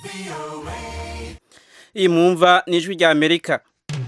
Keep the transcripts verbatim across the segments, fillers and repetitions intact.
iyi mwumva ni ijwi rya Amerika.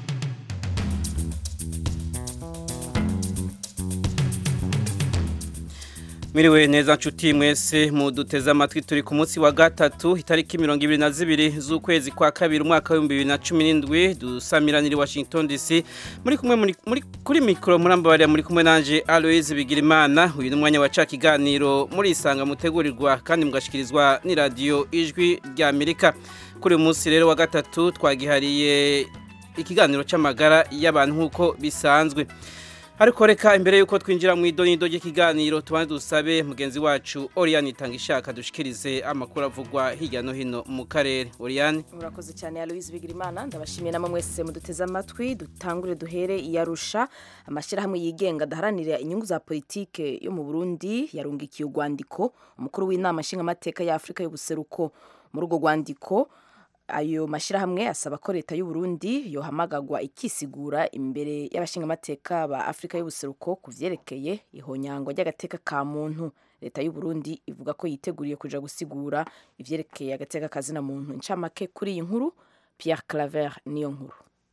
Miriwe neza nshuti mwese muduteze amatwi turi ku munsi wa gatatu itariki mirongo ibiri na zibiri z'ukwezi kwa kabiri umwaka wa bibiri na cumi n'indwi dusamiranira i Washington D C muri kumwe muri, muri kuri mikro murambabarira muri kumwe nanje Aloise Bigirimana. Uyu ni umwanya wa kiganiro muri isanga mutegurirwa kandi mugashikirizwa ni radio ijwi rya Amerika. Kuri uyu munsi rero wa gatatu twagihariye ikiganiro c'amagara y'abantu nkuko bisanzwe. Ariko reka imbere yuko twinjira mu idonido ry'ikiganiro tubane dusabe mugenzi wacu Oriane Itangishaka dushikirize amakuru avugwa hirya no hino mu karere. Oriane, urakoze cyane Aloise Bigirimana, ndabashimiye namwe mwese muduteze amatwi. Dutangure duhere iyarusha amashirahamwe yigenga daharanira inyungu za politike yo mu Burundi yarungikiye urwandiko umukuru w'inama nshinga amateka ya Afrika y'ubuseruko. Muri urwo rwandiko ayo mashirahamwe asaba ko leta y'u Burundi yohamagagwa ikisigura imbere y'abashinga amateka ba Afrika y'ubuseruko kuvyerekeye ihonyangwa ry'agateka ka muntu. Leta y'u Burundi ivuga ko yiteguriye kuja gusigura ivyerekeye agateka kazina muntu. Incamake kuri iyi nkuru Pierre Claver niyo nkuru.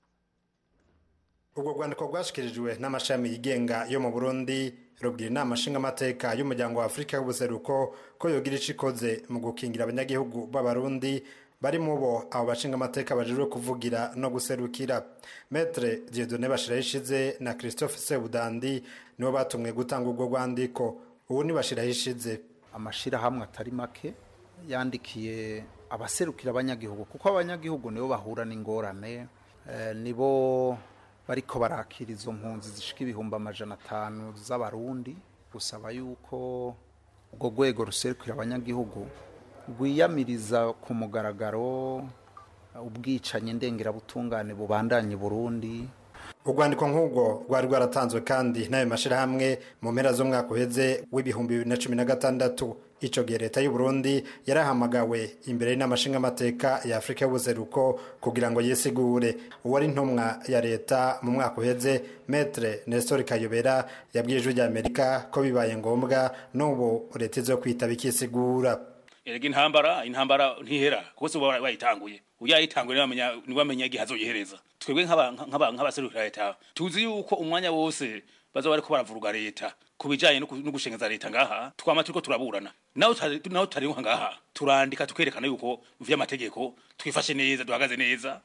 Ubwo rwandiko rwashikirijwe n'amashami yigenga yo mu Burundi rubwira inama nshinga amateka y'umuryango wa Afrika y'ubuseruko ko yogira icikoze mu gukingira abanyagihugu b'abarundi bari mubo abo bashinga amateka bajejwe kuvugira no guserukira. Maître Dieudonné Bashirahishize na Christophe Sebudandi nibo batumwe gutanga ubwo rwandiko. Ubu ni Bashirahishize. Amashira hamwe atari make yandikiye abaserukira abanyagihugu kuko abanyagihugu nibo bahura n'ingorane, e, nibo bariko barakira izo mpunzi zishika ibihumbi amajana atanu z'abarundi. Gusaba yuko ubwo rwego ruserukira abanyagihugu rwiyamiriza ku mugaragaro ubwicanye ndengera butungane bubandanye Burundi. Urwandiko nk'ubwo rwari rwaratanzwe kandi n'ayo mashirahamwe mu mpera z'umwaka uheze w'ibihumbi bibiri na cumi na gatandatu. Ico gihe leta y'u Burundi yarahamagawe imbere n'amashinga amateka ya Afrika y'ubuseruko kugira ngo yesigure. Uwari ntumwa ya leta mu mwaka uheze Maître Nestor Kayobera yabwiye ijwi rya Amerika ko bibaye ngombwa n'ubu leta izo kwitaba ikisigura. Erega intambara intambara ntihera kose uba wayitanguye uyayitanguye bamenya nibamenya gihazo yihereza. Twebwe nk'aba nk'aba nk'abaserukira leta tuzi yuko umwanya wose bazo bariko baravuruga leta kubijanye no gushengaza leta ngaha twama turiko turaburana naho naho tari ngaha turandika tukerekana yuko vy'amategeko twifashe neza duhagaze neza.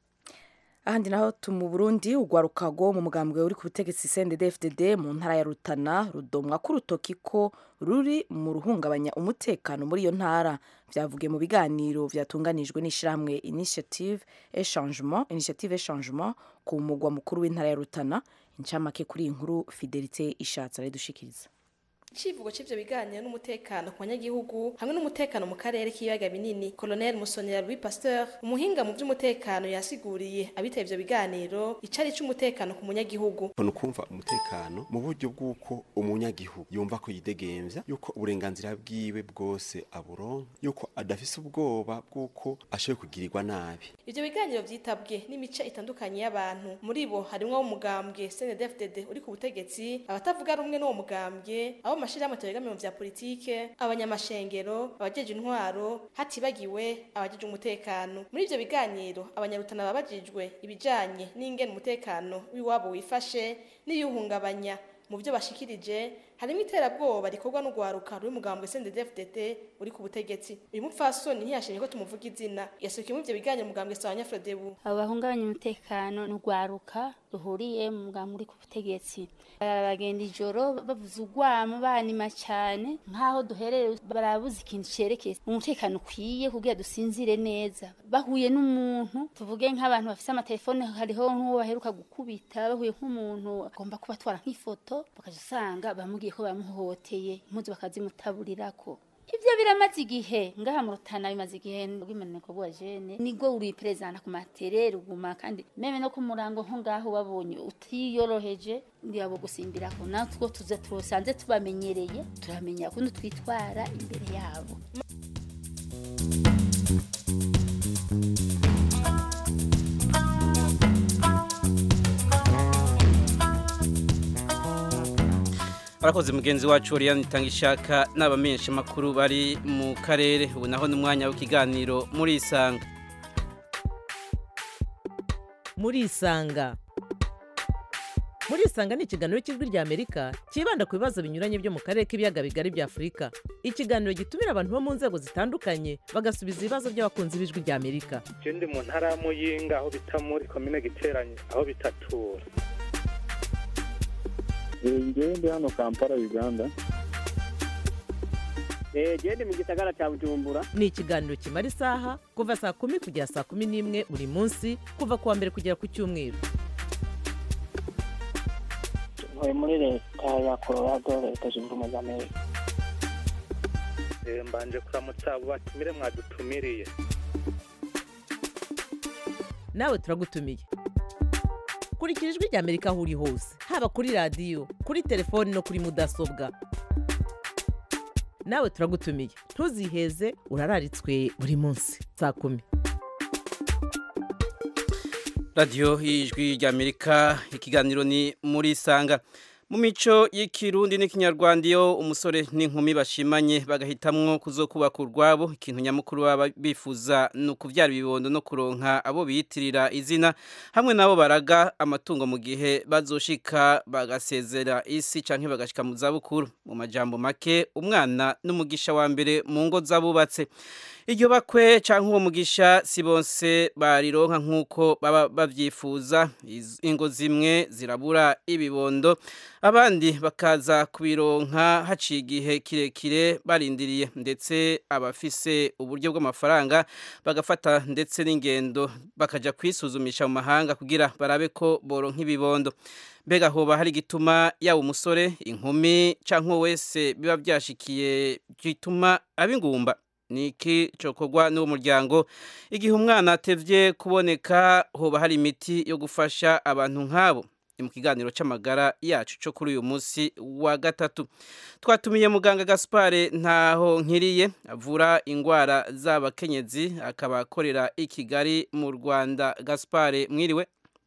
Ahandi naho tumu Burundi ugwarukago mu mugambwe uri ku butegetsi C N D D F D D mu ntara ya Rutana rudomwa ku rutoki ko ruri mu ruhungabanya umutekano muri iyo ntara. Vyavugiye mu biganiro vyatunganijwe n'ishiramwe Initiative et Changement Initiative et Changement ku mugwa mukuru w'intara ya Rutana. Incamake kuri inkuru Fidelité Ishatse ari dushikiriza. Ikivugo c'ivyo biganiro n'umutekano ku banyagihugu hamwe n'umutekano mu karere k'ibiyaga binini. Colonel Musonera Louis Pasteur umuhinga mu by'umutekano yasiguriye abiteye ivyo biganiro icari c'umutekano ku munyagihugu. Ono kumva umutekano mu buryo bw'uko umunyagihugu yumva ko yidegemvya yuko uburenganzira bwiwe bwose aburonka yuko adafise ubwoba bw'uko ashoboye kugirirwa nabi. Ivyo biganiro vyitabwe n'imice itandukanye y'abantu, muri bo harimwo umugambwe C N D D F D D uri ku butegetsi, abatavuga rumwe n'uwo mugambwe, abo mashirahamwe ategamiye mu vya politike, abanyamashengero, abajeje intwaro, hatibagiwe abajeje umutekano. Muri ivyo biganiro abanyarutana babajijwe ibijanye n'ingene umutekano w'iwabo wifashe n'iyuhungabanya. Mu byo bashikirije harimo iterabwoba rikorwa no gwaruka ruri mugambwe C N D D F D D uri ku butegetsi. Uyu mupfasoni ntiyashimye ko tumuvuga izina yasukiye mu byo biganiro mugambwe Sawanya Frodebu. Abahungabanya umutekano no gwaruka ruhuriye mu mugambwe uri ku butegetsi bagenda ijoro bavuza ugwamo banima cyane nkaho duherere barabuze ikintu cerekeye umutekano kwiye kugira dusinzire neza. Bahuye n'umuntu tuvuge nk'abantu bafise amatelefone hariho nk'uwo baheruka gukubita, bahuye nk'umuntu agomba kubatwara nk'ifoto bakajusanga bamugiye ko bamuhoteye impuzu bakazimutaburirako. Ivyo biramaze igihe ngaha mu Rutana, bimaze igihe bw'imaneko bwa jene nigo uri presenta ku matere ruguma kandi meme no ku murango nko ngaho babonye utiyoroheje ndiyabo gusimbirako natwo tuze tusanze tubamenyereye turamenya kundi twitwara imbere yabo. arakoze mugenzi wacu Oriane Itangishaka n'abamenyesha makuru bari mu karere ubu naho n'umwanya w'ikiganiro muri isanga muri isanga muri isanga ni ikiganiro cy'ijwi rya Amerika kibanda ku bibazo binyuranye byo mu karere k'ibiyaga bigari bya Afurika. Ikiganiro gitumira abantu bo mu nzego zitandukanye bagasubiza ibibazo by'abakunzi b'ijwi rya Amerika. Je ndi mu ntara ya Muyinga aho bita muri commune Giteranye aho bitatura. Ngewe ndi hano Kampala Uganda. Eh je ndi mu gisagara cya Bujumbura. Ni ikiganiro kimara isaha kuva saa kumi kugera saa kumi n'imwe buri munsi kuva kuwa mbere kugera ku cyumweru. Ntuye muri leta ya Colorado leta zunze ubumwe za Amerika. Eh mbanje kuramutsa abo batumire mwadutumiriye. Nawe turagutumiye. Kurikira ijwi rya Amerika aho uri hose haba kuri radio kuri telefone no kuri mudasobwa. Nawe turagutumiye ntuziheze urararitswe buri munsi saa kumi. Radio y'ijwi rya Amerika ikiganiro ni muri isanga mu mico y'ikirundi n'ikinyarwanda iyo umusore n'inkumi bashimanye bagahitamwo kuzokubaka urwabo ikintu nyamukuru baba bifuza no kuvyara ibibondo no kuronka abo biyitirira izina hamwe nabo baraga amatungo mu gihe bazoshika bagasezera isi canke bagashika mu zabukuru mu majambo make umwana n'umugisha wa mbere mu ngo zabubatse. Iryo bakwe canke uwo mugisha si bonse barironka nkuko baba bavyifuza ingo zimwe zirabura ibibondo abandi bakaza kubironka haciye igihe kirekire barindiriye ndetse abafise uburyo bw'amafaranga bagafata ndetse n'ingendo bakaja kwisuzumisha mu mahanga kugira barabe ko boronka ibibondo. Mbega hoba hari gituma yawo umusore inkumi canke wese biba byashikiye gituma abingumba niki cokogwa n'uwo muryango igihe umwana atevye kuboneka hoba hari imiti yo gufasha abantu nk'abo. Mu kiganiro c'amagara yacu cyo kuri uyu munsi wa gatatu twatumiye muganga Gaspard ntaho nkiriye avura ingwara z'abakenyezi akaba akorera i Kigali mu Rwanda. Gaspard mwiriwe.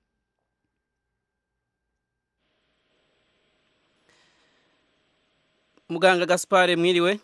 Muganga Gaspard mwiriwe.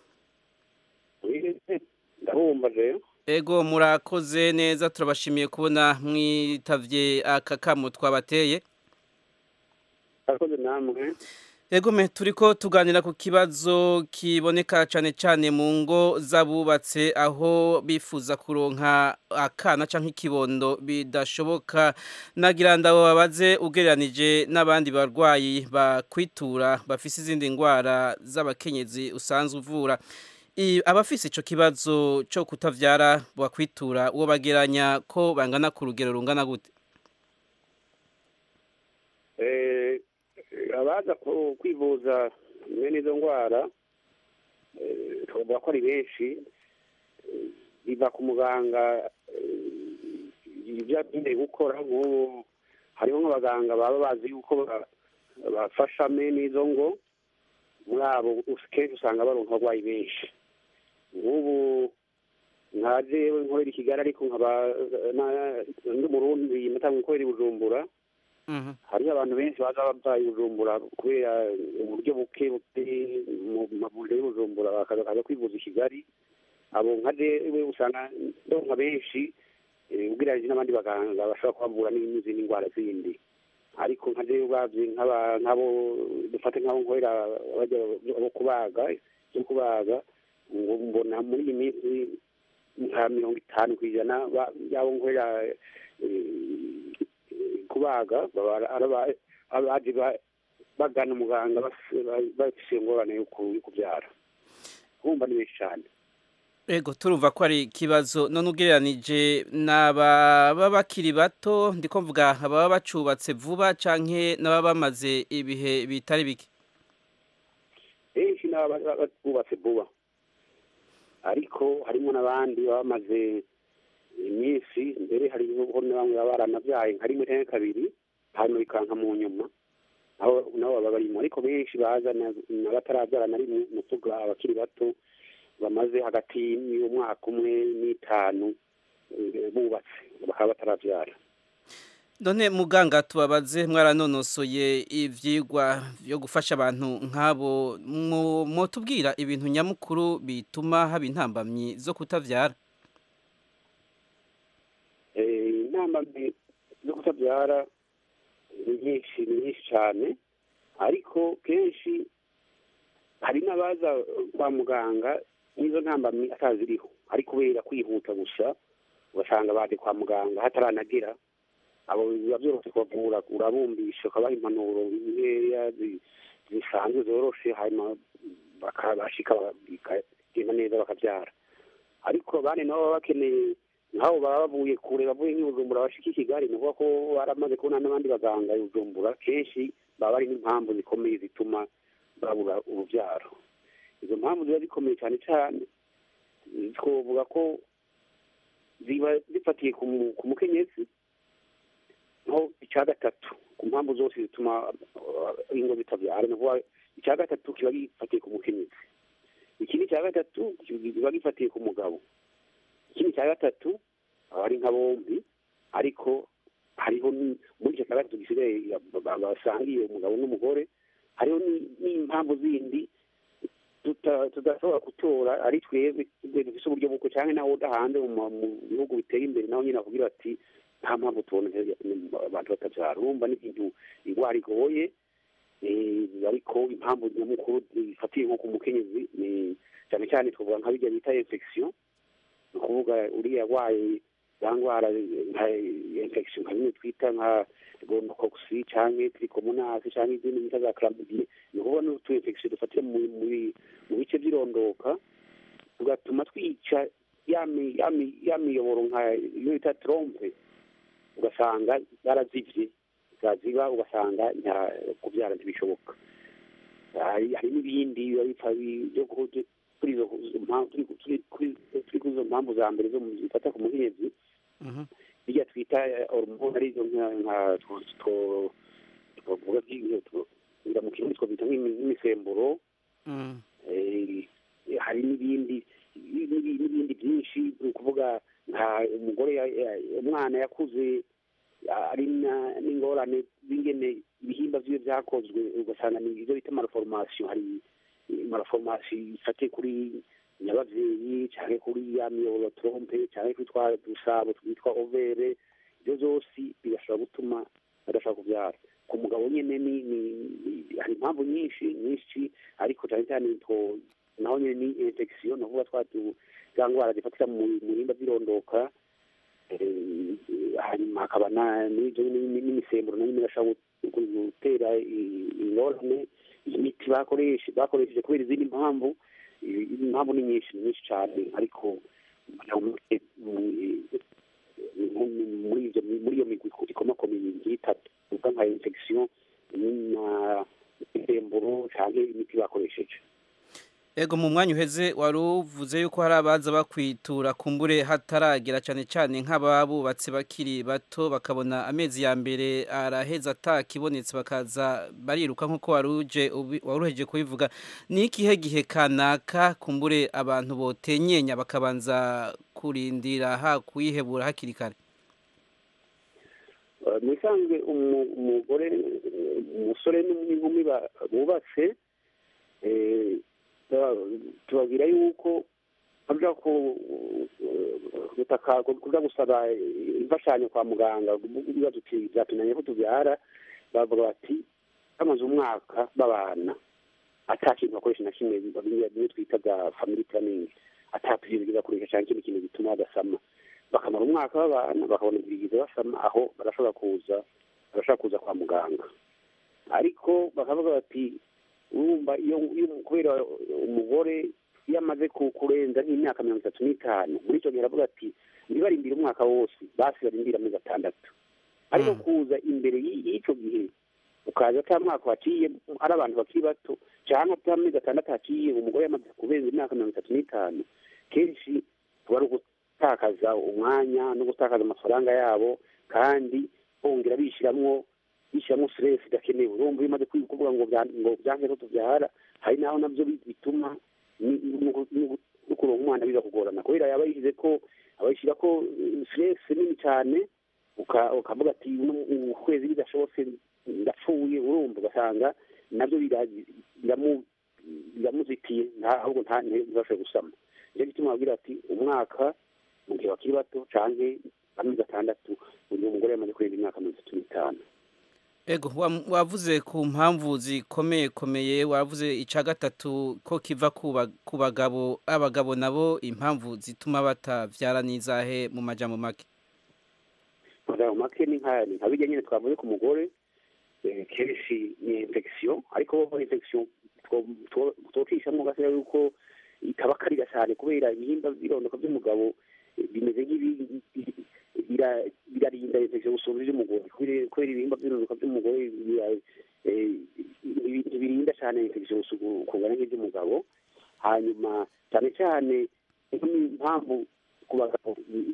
Ndabumva rero. Ego murakoze neza turabashimiye kubona mwitavye aka kamo twabateye. Akoze namwe. Ego me turiko tuganira ku kibazo kiboneka cyane cyane mu ngo zabubatse aho bifuza kuronka akana canke ikibondo bidashoboka nagira ndabo babaze ugereranije n'abandi barwayi bakwitura bafise izindi ngwara z'abakenyezi usanzwe uvura. Abafise ico kibazo cyo kutavyara bakwitura uwo bageranya ko bangana ku rugero rungana gute? Eh abaza kwivuza mwene izo ndwara twavuga ko ari benshi biva ku muganga ibyo agiye gukora nk'ubu hariho nk'abaganga baba bazi yuko bafasha mwene izo ngo muri abo kenshi usanga baronka abarwayi benshi. Nk'ubu nka jewe nkorera i Kigali ariko nkaba ndi Murundi natangwe nkorera i Bujumbura. Hariho abantu benshi baza bavaye i Bujumbura kubera uburyo buke buke mu mavuriro y'i Bujumbura bakaza kwivuza i Kigali. Abo nka jewe usanga ndonka benshi ugereranyije n'abandi baganga bashobora kubavura n'izindi ndwara zindi. Ariko nka jewe ubavye nk'abo dufate nk'abo nkorera abo kubaga byo kubaga ngo mbona muri iyi minsi nka mirongo itanu ku ijana y'abo nkorera kubaga abaje bagana umuganga bafise ingorane yo kubyara. Kumva ni benshi cyane. Ego turumva ko ari ikibazo none ugereranije n'ababa bakiri bato ndiko mvuga ababa bacubatse vuba canke n'ababa bamaze ibihe bitari bike. Benshi n'ababa bubatse vuba ariko harimo n'abandi bamaze iminsi mbere hari n'ubwo bamwe baranavyaye nka rimwe canke kabiri hanyuma bikanka mu nyuma aho nabo baba barimo ariko benshi baza n'abataravyara na rimwe mutuga abakiri bato bamaze hagati y'umwaka umwe n'itanu bubatse bakaba bataravyara. None muganga tubabaze mwaranonosoye ivyigwa byo gufasha abantu nk'abo mwotubwira ibintu nyamukuru bituma haba intambamyi zo kutavyara eh intambamyi zo kutavyara ni nyinshi ni nyinshi cyane ariko kenshi hari n'abaza kwa muganga nizo ntambamyi ataziriho ariko kubera kwihuta gusa ugasanga baje kwa muganga hataranagera abo biba byoroshye kubavura urabumbisha ukabaha impanuro nkeya zisanzwe zoroshe hanyuma bakabashika bakagenda neza bakabyara ariko bane nabo baba bakeneye nk'abo baba bavuye kure bavuye nk'Ibujumbura bashika i Kigali ni ukuvuga ko baramaze kubona n'abandi baganga i Bujumbura kenshi baba ari n'impamvu zikomeye zituma babura urubyaro izo mpamvu ziba zikomeye cyane cyane twovuga ko ziba zifatiye ku mukenyezi aho icya gatatu ku mpamvu zose zituma ingo zitabyara ni ukuvuga icya gatatu kiba gifatiye ku mukenyezi ikindi cya gatatu kiba gifatiye ku mugabo ikindi cya gatatu aba ari nka bombi ariko hariho muri icyo cya gatatu gisigaye basangiye umugabo n'umugore hariho n'impamvu zindi tudashobora gutora ari twebwe dufise uburyo bw'uko cyangwa nawe udahanze mu bihugu biteye imbere naho nyine akubwira ati nta mpamvu tubona abantu batabyara urumva n'ibintu indwara igoye ariko impamvu nyamukuru zifatiye nko ku mukenyezi ni cyane cyane twavuga nka bijya bita infection ni ukuvuga uriya arwaye za ndwara nka infection nka bimwe twita nka gonococcus cyangwa trichomonas cyangwa izindi bita za chlamydia ni ukuvuga n'utu infection dufatira mu bice by'irondoka tugatuma twica ya miyoboro nka iyo bita trompe ugasanga zarazivye zaziba ugasanga kubyara ntibishoboka hari n'ibindi biba bipfa byo kuri izo mpamvu za mbere zo zifata ku mukenyezi bijya twita hormone arizo nka twavuga ngira mu kirundi twabita nk'imisemburo hari n'ibindi n'ibindi byinshi ni ukuvuga nka umugore umwana yakuze ari n'ingorane bingene ibihimba vyiwe vyakozwe ugasanga ni ivyo bita malformation hari malformation ifatiye kuri nyabavyeyi canke kuri ya miyoboro trompe canke kuri twa dusabo twitwa overe ivyo vyose bigashobora gutuma badashobora kuvyara ku mugabo nyene ni hari impamvu nyinshi nyinshi ariko cane cyane naho nyene ni infection navuga twatu za ndwara zifatira mu bihimba vy'irondoka hanyuma hakaba n'imisemburo nayo irashobora gutera ingorane imiti bakoresheje bakoresheje kubera izindi mpamvu impamvu ni nyinshi ni nyinshi cyane ariko muri iyo migwi ikomakomeye nk'itatu uvuga nka infection na imisemburo cyangwa imiti bakoresheje. Ego mu mwanya uheze waruvuze yuko hari abaza bakwitura kumbure hataragera cyane cyane nk'ababubatse bakiri bato bakabona amezi ya mbere araheza atakibonetse bakaza bariruka nkuko waruje waruheje kubivuga ni ikihe gihe kanaka kumbure abantu botenyenya bakabanza kurindira ha kuyihebura hakiri kare? Musanzwe umugore umusore n'inkumi bubatse tubabwira yuko baja kuja gusaba imfashanyo kwa muganga biba tuti byatunanye ko tubyara bavuga bati bamaze umwaka babana atakintu bakoresha na kimwe bimwe twita bya family planning atatubwiriza kurisha cyangwa ikindi kintu gituma badasama bakamara umwaka babana bakabona ibirigize basama aho barashobora kuza barashobora kuza kwa muganga ariko bakavuga bati urumva iyo kubera umugore yamaze kurenza nk'imyaka mirongo itatu n'itanu muri icyo gihe aravuga ati ntibarindire umwaka wose basi barindira amezi atandatu ariko kuza imbere y'icyo gihe ukaza ata mwaka waciye ari abantu bakiri bato cyangwa ata amezi atandatu haciye umugore yamaze kurenza imyaka mirongo itatu n'itanu kenshi tuba ari ugutakaza umwanya no gutakaza amafaranga yabo kandi bongera bishyiramo bishyiramo stress idakenewe urumva bimaze kuvuga ngo ngo byange ko tubyara hari naho nabyo bituma no kuronka umwana biza kugorana kubera yaba yishize ko abayishyira ko stress nini cyane ukavuga ati ukwezi bidashobotse ndapfuye urumva ugasanga nabyo biramuzitiye ahubwo ntibashe gusama nicyo gituma babwira ati umwaka mu gihe bakiri bato canke amezi atandatu buri umugore yamaze kurenga imyaka mirongo itatu n'itanu. Ego wavuze ku mpamvu zikomeye komeye wavuze ica gatatu ko kiva ku bagabo abagabo nabo impamvu zituma batavyara nizahe mu majambo make. Mu majambo make ni nka ni nka bijya nyine twavuze ku mugore kenshi ni infection ariko infection twokishamwo gasera yuko itabakarira cyane kubera ibihimba birondoka by'umugabo bimeze nk'ibi birarinda infection gusumba iby'umugore kubera ibihimba birondoka by'umugore birinda cyane infection kungana nk'iby'umugabo. Hanyuma cyane cyane impamvu ku bagabo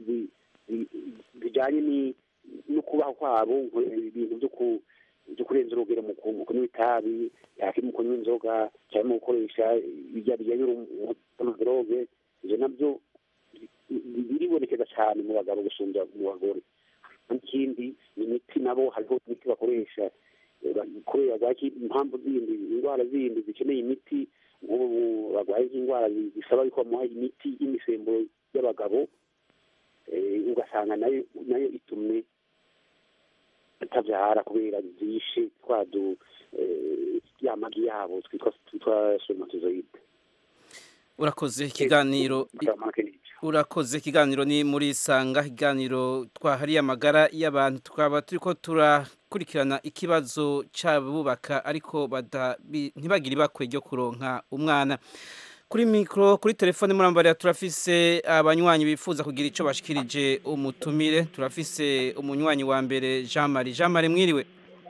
bijyanye no kubaho kwabo ibintu byo ku byo kurenza urugero mu kunywa itabi mu kunywa inzoga cyangwa mu gukoresha ibijya bijyanye n'amadroge ibyo nabyo biribonekeza cyane mu bagabo gusumbya mu bagore. Ikindi ni imiti nabo hariho imiti bakoresha kubera bwaki impamvu zindi indwara zindi zikeneye imiti nk'ubu barwaye indwara zisaba yuko bamuha imiti y'imisemburo y'abagabo ugasanga nayo nayo itumye atabyara kubera zishe twadu yamagi yabo twitwa twitwa spermatozoide. Urakoze ikiganiro urakoze ikiganiro ni muri sanga ikiganiro twahariye amagara y'abantu twaba turiko turakurikirana ikibazo cy'abubaka ariko ntibagire ibakwe ryo kuronka umwana. Kuri mikro kuri telefone murambare turafise abanywanyi bifuza kugira ico bashikirije umutumire. Turafise umunywanyi wa mbere Jean Marie. Jean Marie mwiriwe?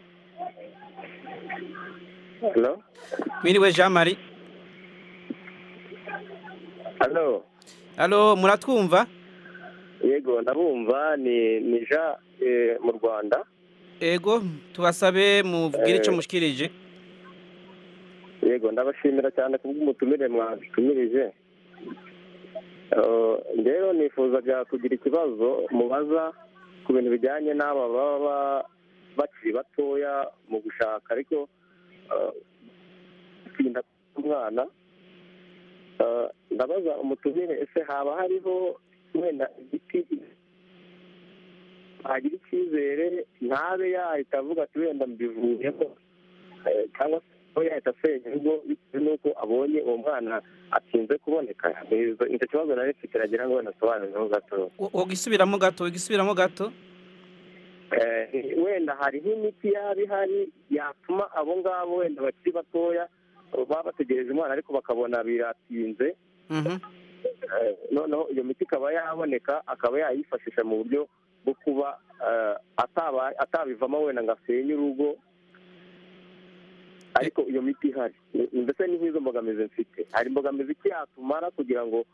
Hello? Mwiriwe Jean Marie? Hello? Hello, muratwumva? Yego ndabumva ni ni Jean eh, mu Rwanda. Ego tubasabe muvugire ico mushikirije. Yego ndabashimira cyane kubw'umutumire mwatumirije. Rero nifuzaga kugira ikibazo mubaza ku bintu bijyanye n'aba baba bakiri batoya mu gushaka ariko kwirinda umwana. Ndabaza umutumire ese haba hariho wenda igiti hagira icyizere ntabe yahita avuga ati wenda mbivuyemo cyangwa se yahita asenya ubwo bitewe n'uko abonye uwo mwana atinze kuboneka. Icyo kibazo nari mfite nagira ngo nasobanureho gato. Wogisubiramo gato wogisubiramo gato wenda hari nk'imiti yaba ihari yatuma abo ngabo wenda bakiri batoya baba bategereje umwana ariko bakabona biratinze noneho iyo miti ikaba yaboneka akaba yayifashisha mu buryo bwo kuba atabivamo wenda ngo asenye urugo ariko iyo miti ihari. Ndetse ni nk'izo mbogamizi mfite. Hari imbogamizi iki yatumara kugira ngo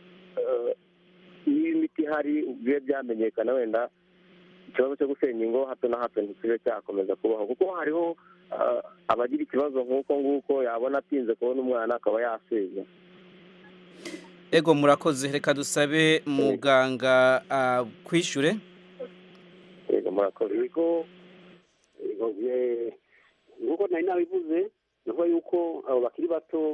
niba imiti ihari bibe byamenyekana wenda ikibazo cyo gusenya ingo hato na hato ntikibe cyakomeza kubaho kuko hariho abagira ikibazo nk'uko nguko yabona atinze kubona umwana akaba yasenya. Ego murakoze reka dusabe muganga kwishure. Ego murakoze. Ego nk'uko nari nabivuze nuko yuko abo bakiri bato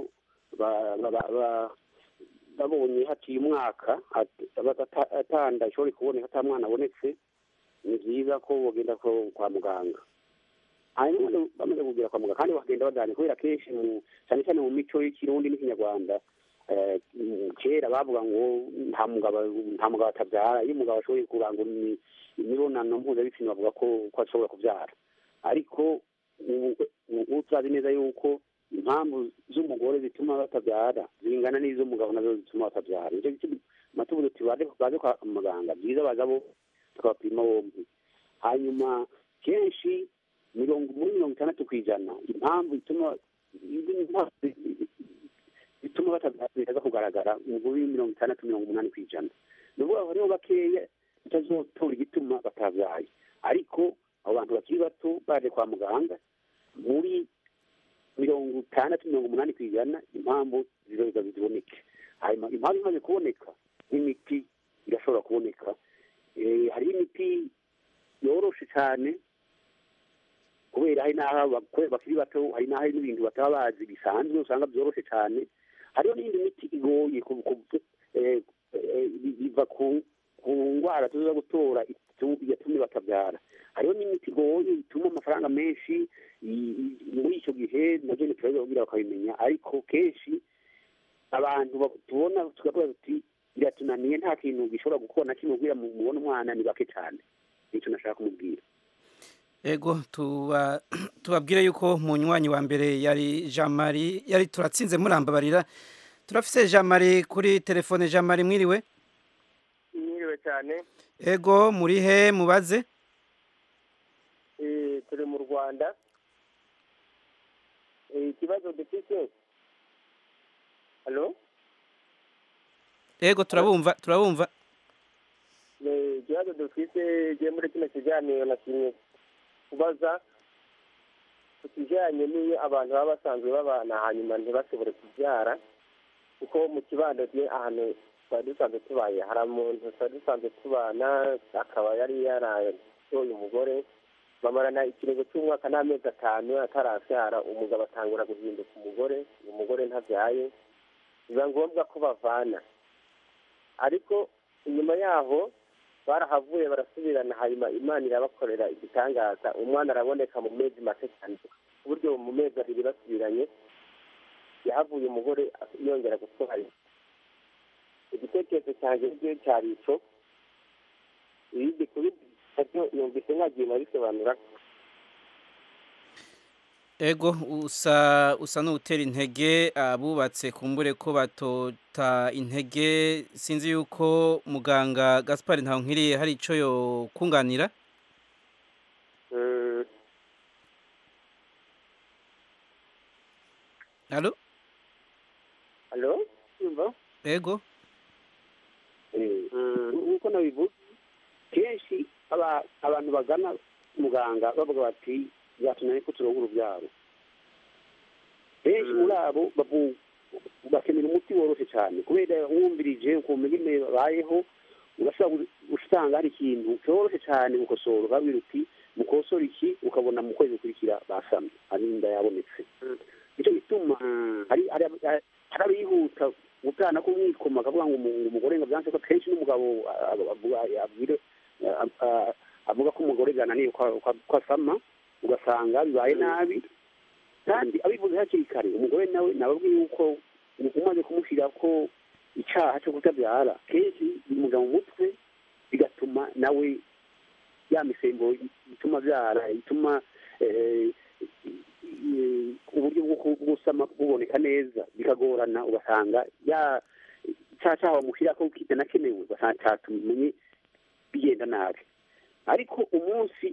babonye haciye umwaka atanda ishobora kuboneka ata mwana abonetse ni byiza ko bagenda kwa muganga. Hanyuma bamaze kugera kwa muganga kandi bakagenda badanye kubera kenshi cyane cyane mu mico y'ikirundi n'ikinyarwanda kera bavuga ngo nta mugabo nta mugabo atabyara. Iyo umugabo ashoboye kurangura imibonano mpuzabitsina bavuga ko ko ashobora kubyara ariko ubu turazi neza yuko impamvu z'umugore zituma batabyara zingana n'iz'umugabo nazo zituma batabyara. Nicyo gituma tuvuze tuti baze kwa muganga byiza baza bo tukabapima bombi. Hanyuma kenshi mirongo muri mirongo itandatu ku ijana impamvu ituma bituma batabyara kugaragara muri mirongo itandatu mirongo umunani ku ijana. Ni ukuvuga ngo hariho bakeya bitazotora igituma batabyaye ariko abo bantu bakiri bato baje kwa muganga muri mirongo itandatu mirongo umunani ku ijana impamvu zizoza ziboneke. Hanyuma impamvu imaze kuboneka n'imiti irashobora kuboneka. Hariho imiti byoroshe cyane kubera hari n'aho bakiri bato hari n'aho n'ibintu bataba bazi bisanzwe usanga byoroshe cyane hariho n'indi miti igoye biva ku ndwara tuza gutora yatumye batabyara hariho n'imiti igoye ituma amafaranga menshi muri icyo gihe nabyo ntituraza kugira bakabimenya ariko kenshi abantu tubona tugavuga tuti biratunaniye nta kintu gishobora gukora na kimwe ubwira mubona umwana ni bake cyane nicyo nashaka kumubwira ego tuba tubabwire yuko munywanyi wa mbere yari Jean Marie yari turatsinze murambabarira turafise Jean Marie kuri telefone. Jean Marie mwiriwe? Mwiriwe cyane. Ego muri he mubaze? Eh turi mu Rwanda. Eh kibazo dufise. Allo? Ego turabumva turabumva. Eh kibazo dufise je muri kino kiganiro nakinye kubaza kujyanye n'iyo abantu baba basanzwe babana hanyuma ntibashobore kubyara kuko mu kibando bye ahantu twari dusanzwe tubaye hari umuntu twari dusanzwe tubana akaba yari yaratoye umugore bamarana ikirego cy'umwaka n'amezi atanu atarabyara umugabo atangura guhinduka umugore umugore ntabyaye biba ngombwa ko bavana ariko inyuma yaho barahavuye barasubirana hanyuma imana irabakorera igitangaza umwana araboneka mu mezi make cyane ku buryo mu mezi abiri basubiranye yahavuye umugore yongera gutwara igitekerezo cyanjye ryo cyari ico ibindi kuri byo yumvise nkagiye nabisobanura. Ego usa usa n'utera intege abubatse kumbure ko batota intege sinzi yuko muganga Gaspard Ntahonkiriye hari ico yo kunganira. Mm. Allo? Allo? Yumva? Ego. Eh uko nabivuze kenshi abantu bagana muganga bavuga bati yatunanye ko turonka urubyaro benshi muri abo bakenera umuti woroshye cyane kubera wumvirije ukumenya ingene babayeho urashobora gusanga hari ikintu cyoroshye cyane gukosora ukabwira uti mukosora iki ukabona mu kwezi gukurikira basamye ari inda yabonetse nicyo gituma hari abihuta gutana ko mwikoma akavuga ngo umugore ngo byanse ko kenshi n'umugabo avuga ko umugore gananiye ko asama ugasanga bibaye nabi kandi abivuze hakiri kare umugore nawe nababwiye yuko umaze kumushyira ko icyaha cyo kutabyara kenshi bimuga mu mutwe bigatuma nawe ya misembo ituma byara ituma uburyo bwo gusama buboneka neza bikagorana ugasanga ya cyaha bamushyira ko kitanakenewe ugasanga cyatumenye bigenda nabi ariko umunsi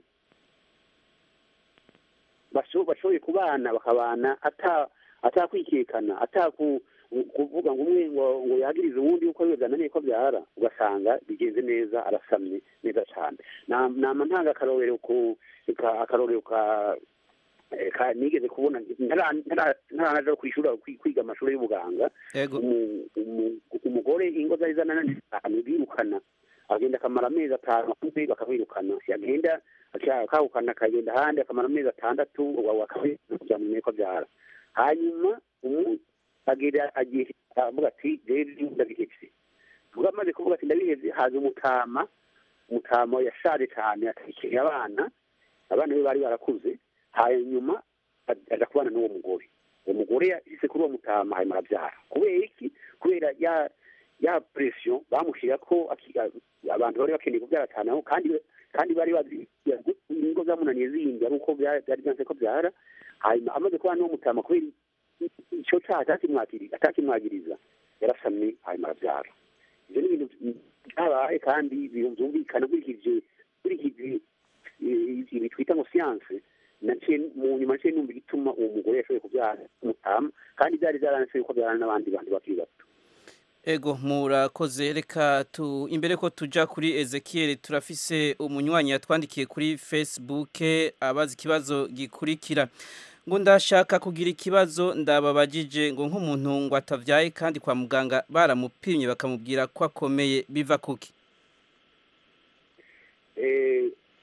bashoboye kubana bakabana atakwikekana atakuvuga ngo umwe ngo yagirize uwundi yuko bigananiye ko byara ugasanga bigenze neza arasamye neza cyane nama ntanga akarorero akarorero ka nigeze kubona ntaranaja kwishura kwiga amashuri y'ubuganga umugore ingo zari zanananiye cyane birukana agenda akamara amezi atanu bakabirukana yagenda akahukana akagenda ahandi akamara amezi atandatu akabirukana mu nteko byara hanyuma agera agiye avuga ati rero ndabihebye ubwo amaze kuvuga ati ndabihebye haza umutama umutama yashaje cyane atakiriye abana abana be bari barakuze hanyuma aja kubana n'uwo mugore uwo mugore yahise kuri uwo mutama hanyuma arabyara kubera iki kubera ya ya pression bamushira ko abantu bari bakeneye kubyara cyane aho kandi kandi bari bazi ingo zamunaniye zindi ari uko byari byanse ko byara hanyuma amaze kubana n'uwo mutama kubera icyo cyaha atakimwakiriza atakimwagiriza yarasamye hanyuma arabyara ibyo ni ibintu byabaye kandi byumvikana nkurikije nkurikije ibi twita ngo siyanse mu nyuma nce numva igituma uwo mugore yashoboye kubyara umutama kandi byari byaranse yuko byarana n'abandi bantu bakiri bato. Ego murakoze reka tu imbere ko tuja kuri Ezekiel turafise umunywanyi yatwandikiye kuri Facebook abaza ikibazo gikurikira ngo ndashaka kugira ikibazo ndababajije ngo nk'umuntu ngo atavyaye kandi kwa muganga baramupimye bakamubwira ko akomeye biva kuki eh umuntu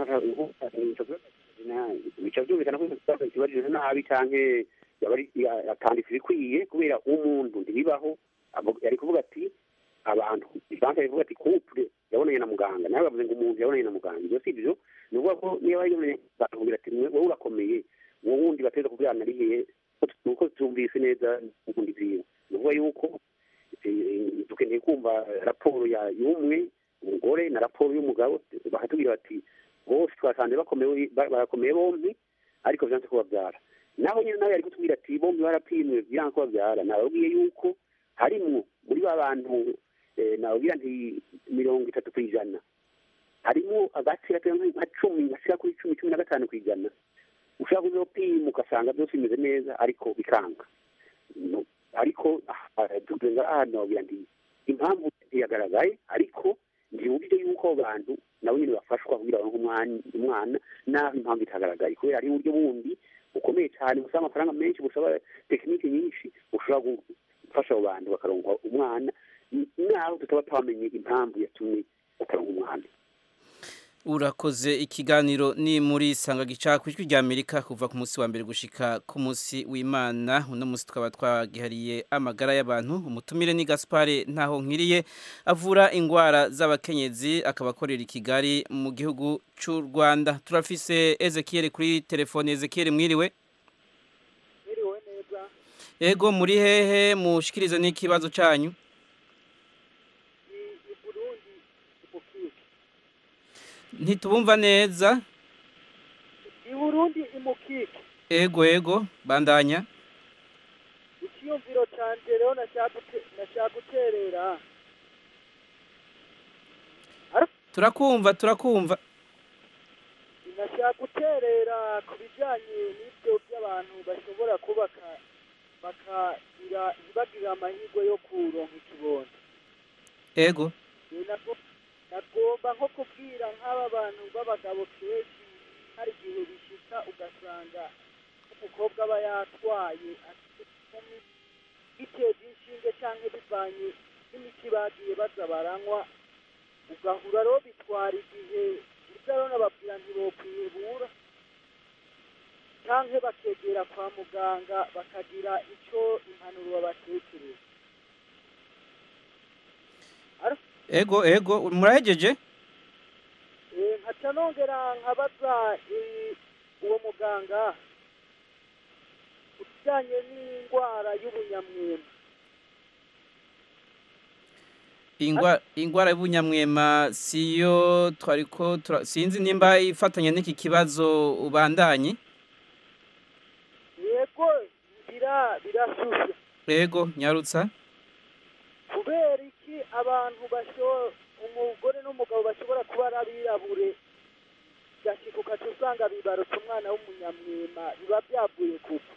bica byumvikana ko ikibazo kibajije nabi canke atanditse ibikwiye kubera umuntu ntibibaho yari kuvuga ati abantu ibanza ivuga ati couple yabonanye na muganga nawe bavuze ngo umuntu yabonanye na muganga ibyo si byo ni ukuvuga ko niba yabonanye bakubwira ati wowe urakomeye wowe wundi bateza kubyarana ari hehe nuko tumvise neza ukundi vyiwe ni ukuvuga yuko dukeneye kumva raporo ya y'umwe umugore na raporo y'umugabo bakatubwira bati bose twasanze bakomeye barakomeye bombi ariko vyanse kubabyara naho nyine nawe yari kutubwira ati bombi barapimwe vyanse kubabyara nababwiye yuko harimwo muri ba bantu nababwira nti mirongo itatu ku ijana harimo agace gateye nka cumi gashika kuri cumi cumi na gatanu ku ijana ushobora kuzopima ugasanga byose bimeze neza ariko bikanga ariko tugenga ahantu nababwira nti impamvu yagaragaye ariko ntibubije yuko abo bantu nabo nyine bafashwa kugira ngo umwana naho impamvu itagaragaye kubera ari uburyo bundi bukomeye cyane busaba amafaranga menshi busaba tekinike nyinshi bushobora gufasha abo bantu bakaronka umwana naho tutaba twamenye impamvu yatumye bakaronka umwana. Urakoze ikiganiro ni muri sanga gica ku ijwi rya Amerika kuva ku munsi wa mbere gushika ku munsi w'Imana uno munsi twaba twagihariye amagara y'abantu umutumire ni Gaspard ntaho nkiriye avura ingwara z'abakenyezi akabakorera i Kigali mu gihugu cy'u Rwanda. Turafise Ezekiel kuri telefone. Ezekiel mwiriwe? Mwiriwe neza. Ego muri hehe mushikirize n'ikibazo canyu? Ntitubumva neza. I Burundi imukike. Ego ego bandanya. Ikiyumviro canje rero nashaguterera. Turakumva turakumva. Nashaguterera ku bijanye n'ibyo by'abantu bashobora kubaka bakagira bagira amahirwe yo kuronka ikibondo. Ego. Nagomba nko kubwira nk'aba bantu b'abagabo kenshi hari igihe bishika ugasanga umukobwa aba yatwaye biteje inshinge cyangwa bivanye n'imiti bagiye baza baranywa ugahura rero bitwara igihe ibyo rero nababwira ntibokwibura cyangwa bakegera kwa muganga bakagira icyo impanuro babatekereza. Ego ego murahejeje? Eh nkaca nongera nkabaza uwo muganga ujanye n'indwara y'ubunyamwema. Ingwa ingwara y'ubunyamwema siyo twariko sinzi nimba ifatanya n'iki kibazo ubandanye. Yego bira birashushe. Ego nyarutsa. Kubera iki abantu basho umugore n'umugabo bashobora kuba arabirabure gashikuka usanga bibarutse umwana w'umunyamwema biba byavuye kuko.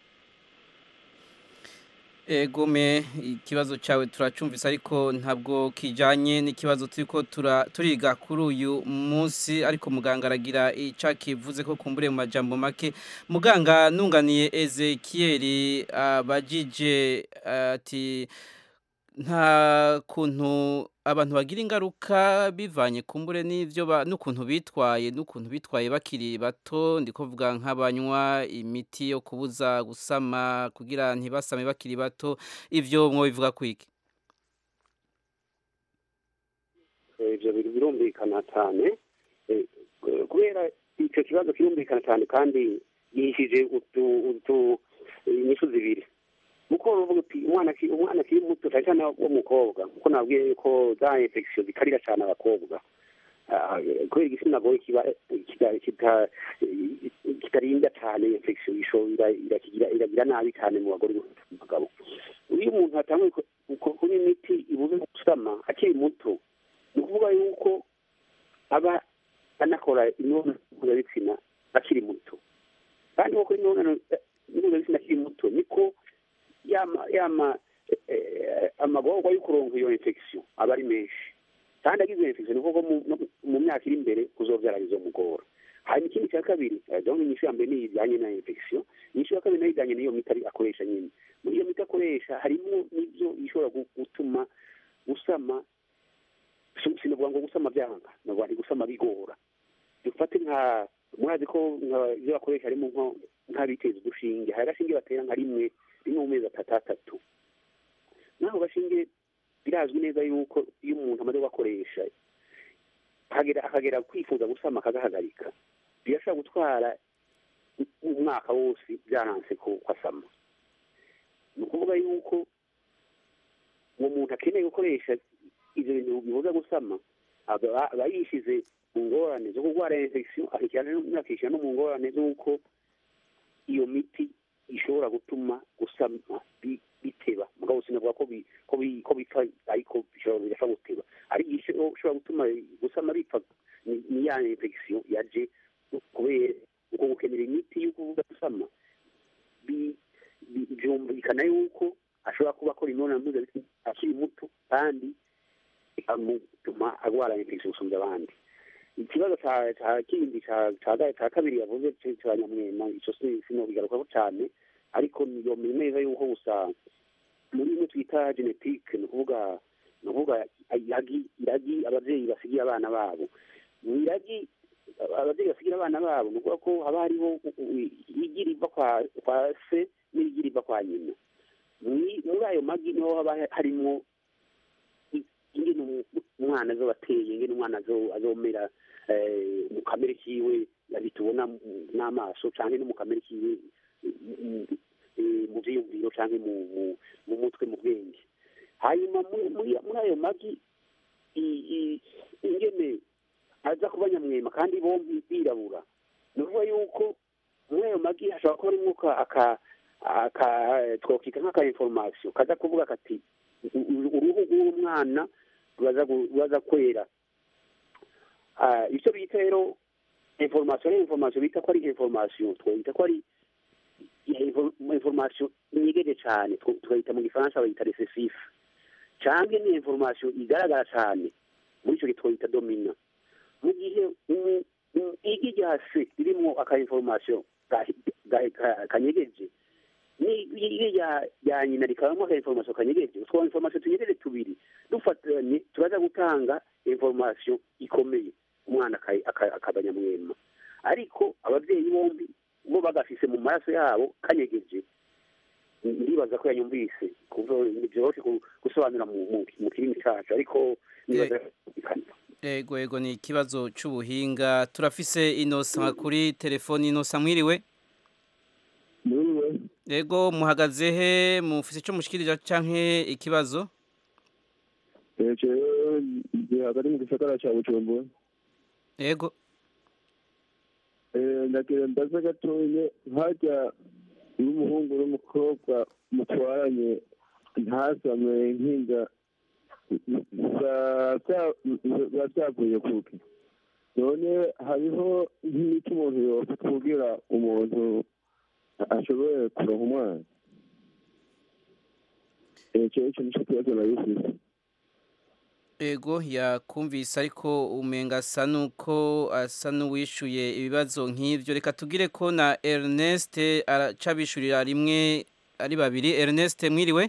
Ego me ikibazo cyawe turacumvise ariko ntabwo kijanye n'ikibazo turiko turiga kuri uyu munsi ariko muganga aragira ica kivuze ko kumbure mu majambo make. Muganga nunganiye Ezekiel abajije ati nta kuntu abantu bagira ingaruka bivanye kumbure n'ivyo n'ukuntu bitwaye n'ukuntu bitwaye bakiri bato ndikovuga nk'abanywa imiti yo kubuza gusama kugira ntibasame bakiri bato ivyo mwo bivuga kwiki? Ivyo birumvikana cyane kubera icyo kibazo kirumvikana cyane kandi yishije utu inyishu zibiri. Muko uvuga uti umwana umwana kiri muto cyane w'umukobwa kuko nabwiye ko za infection zikarira cyane abakobwa kubera igitsina goye kiba kitarinda cyane infection ishobora irakigira iragira nabi cyane mu bagore n'abagabo. Uyu muntu atamwe kuri imiti ibuze gusama akiri muto ni ukuvuga yuko aba anakora imibonano mpuzabitsina akiri muto kandi uko imibonano mpuzabitsina akiri muto niko yama yama amagorwa yo kuronka iyo infection aba ari menshi kandi agize infection niko mu myaka iri imbere kuzovyara izo mugora. Hanyuma ikindi cya kabiri donc inyishu ya mbere ni ijyanye na infection, inyishu ya kabiri nayo ijyanye n'iyo miti akoresha nyine. Muri iyo miti akoresha harimo n'ibyo ishobora gutuma gusama sinavuga ngo gusama byanga navuga nti gusama bigora dufate nka murazi ko ibyo bakoresha harimo nk'abiteza udushinge hari agashinge batera nka rimwe rimwe mu mezi atatu atatu naho gashinge birazwi neza yuko iyo umuntu amaze kugakoresha akagera kwifuza gusama akagahagarika birashobora gutwara umwaka wose byaranse ko asama ni ukuvuga yuko uwo muntu akeneye gukoresha ibyo bintu bibuza gusama aba yishize mu ngorane zo kurwara infection akishyira no mu ngorane z'uko iyo miti ishobora gutuma gusama biteba mugabo sinavuga ko ko bipfa ariko bishobora guteba ari ishobora gutuma gusama bipfa ni ya infection yaje kubera uko gukenera imiti yo kuvuga gusama byumvikana yuko ashobora kuba akora imibonano mpuzabitsina akiri muto kandi ikamutuma arwara infection gusumba abandi ikibazo cya kindi cya kabiri yavuze cya nyamwema icyo sinobigarukaho cyane ariko niyomenya neza yuko gusa muri ino twita genetike ni ukuvuga ni ukuvuga iragi iragi ababyeyi basigiye abana babo mu iragi ababyeyi basigira abana babo ni ukuvuga ko haba hariho igi riva kwa se n'igi riva kwa nyina muri ayo magi niho haba harimo ingene umwana azoba ateye ingene umwana azomera mu kamere kiwe tubona n'amaso cyangwa no mu kamere kiwe mu byiyumviro cyangwa mu mutwe mu bwenge hanyuma muri ayo magi ingene aza kuba nyamwema kandi bombi birabura ni ukuvuga yuko muri ayo magi hashobora kuba harimo twakita nk'aka inforomasiyo kaza kuvuga kati uruhu rw'umwana ruraza kwera icyo bita rero inforomasiyo ari inforomasiyo bita ko ari inforomasiyo twita ko ari inforomasiyo inyegeje cyane twayita mu gifaransa bayita recessive cyangwa ni inforomasiyo igaragara cyane muri icyo twayita domina mu gihe igi rya se ririmo aka inforomasiyo kanyegeje n'igi rya nyina rikabamo aka inforomasiyo kanyegeje utwo inforomasiyo tunyegeje tubiri dufatanye turaza gutanga inforomasiyo ikomeye umwana akaba nyamwema ariko ababyeyi bombi bo bagafise mu maraso yabo kanyegeje ndibaza ko yanyumvise kuko byoroshye gusobanura mu kirimi cyacu ariko nibaza ego ego ni ikibazo cy'ubuhinga turafise inosa kuri telefoni inosa mwiriwe mwiriwe ego muhagaze he mufise icyo mushikirije canke ikibazo ece gihagaze mu gisagara cya Bujumbura ego eh ndakire ndaza gatoye hajya n'umuhungu n'umukobwa mutwaranye ntasamwe nkinga byavuye kuki none hariho nk'icyo umuntu yose kugira umuntu ashoboye kuronka umwana icyo icyo nicyo kibazo narifise ego yakumvise ariko umenga asa nuko asa n'uwishuye ibibazo nk'ibyo reka tugire ko na Ernest aracabishurira rimwe ari babiri Ernest mwiriwe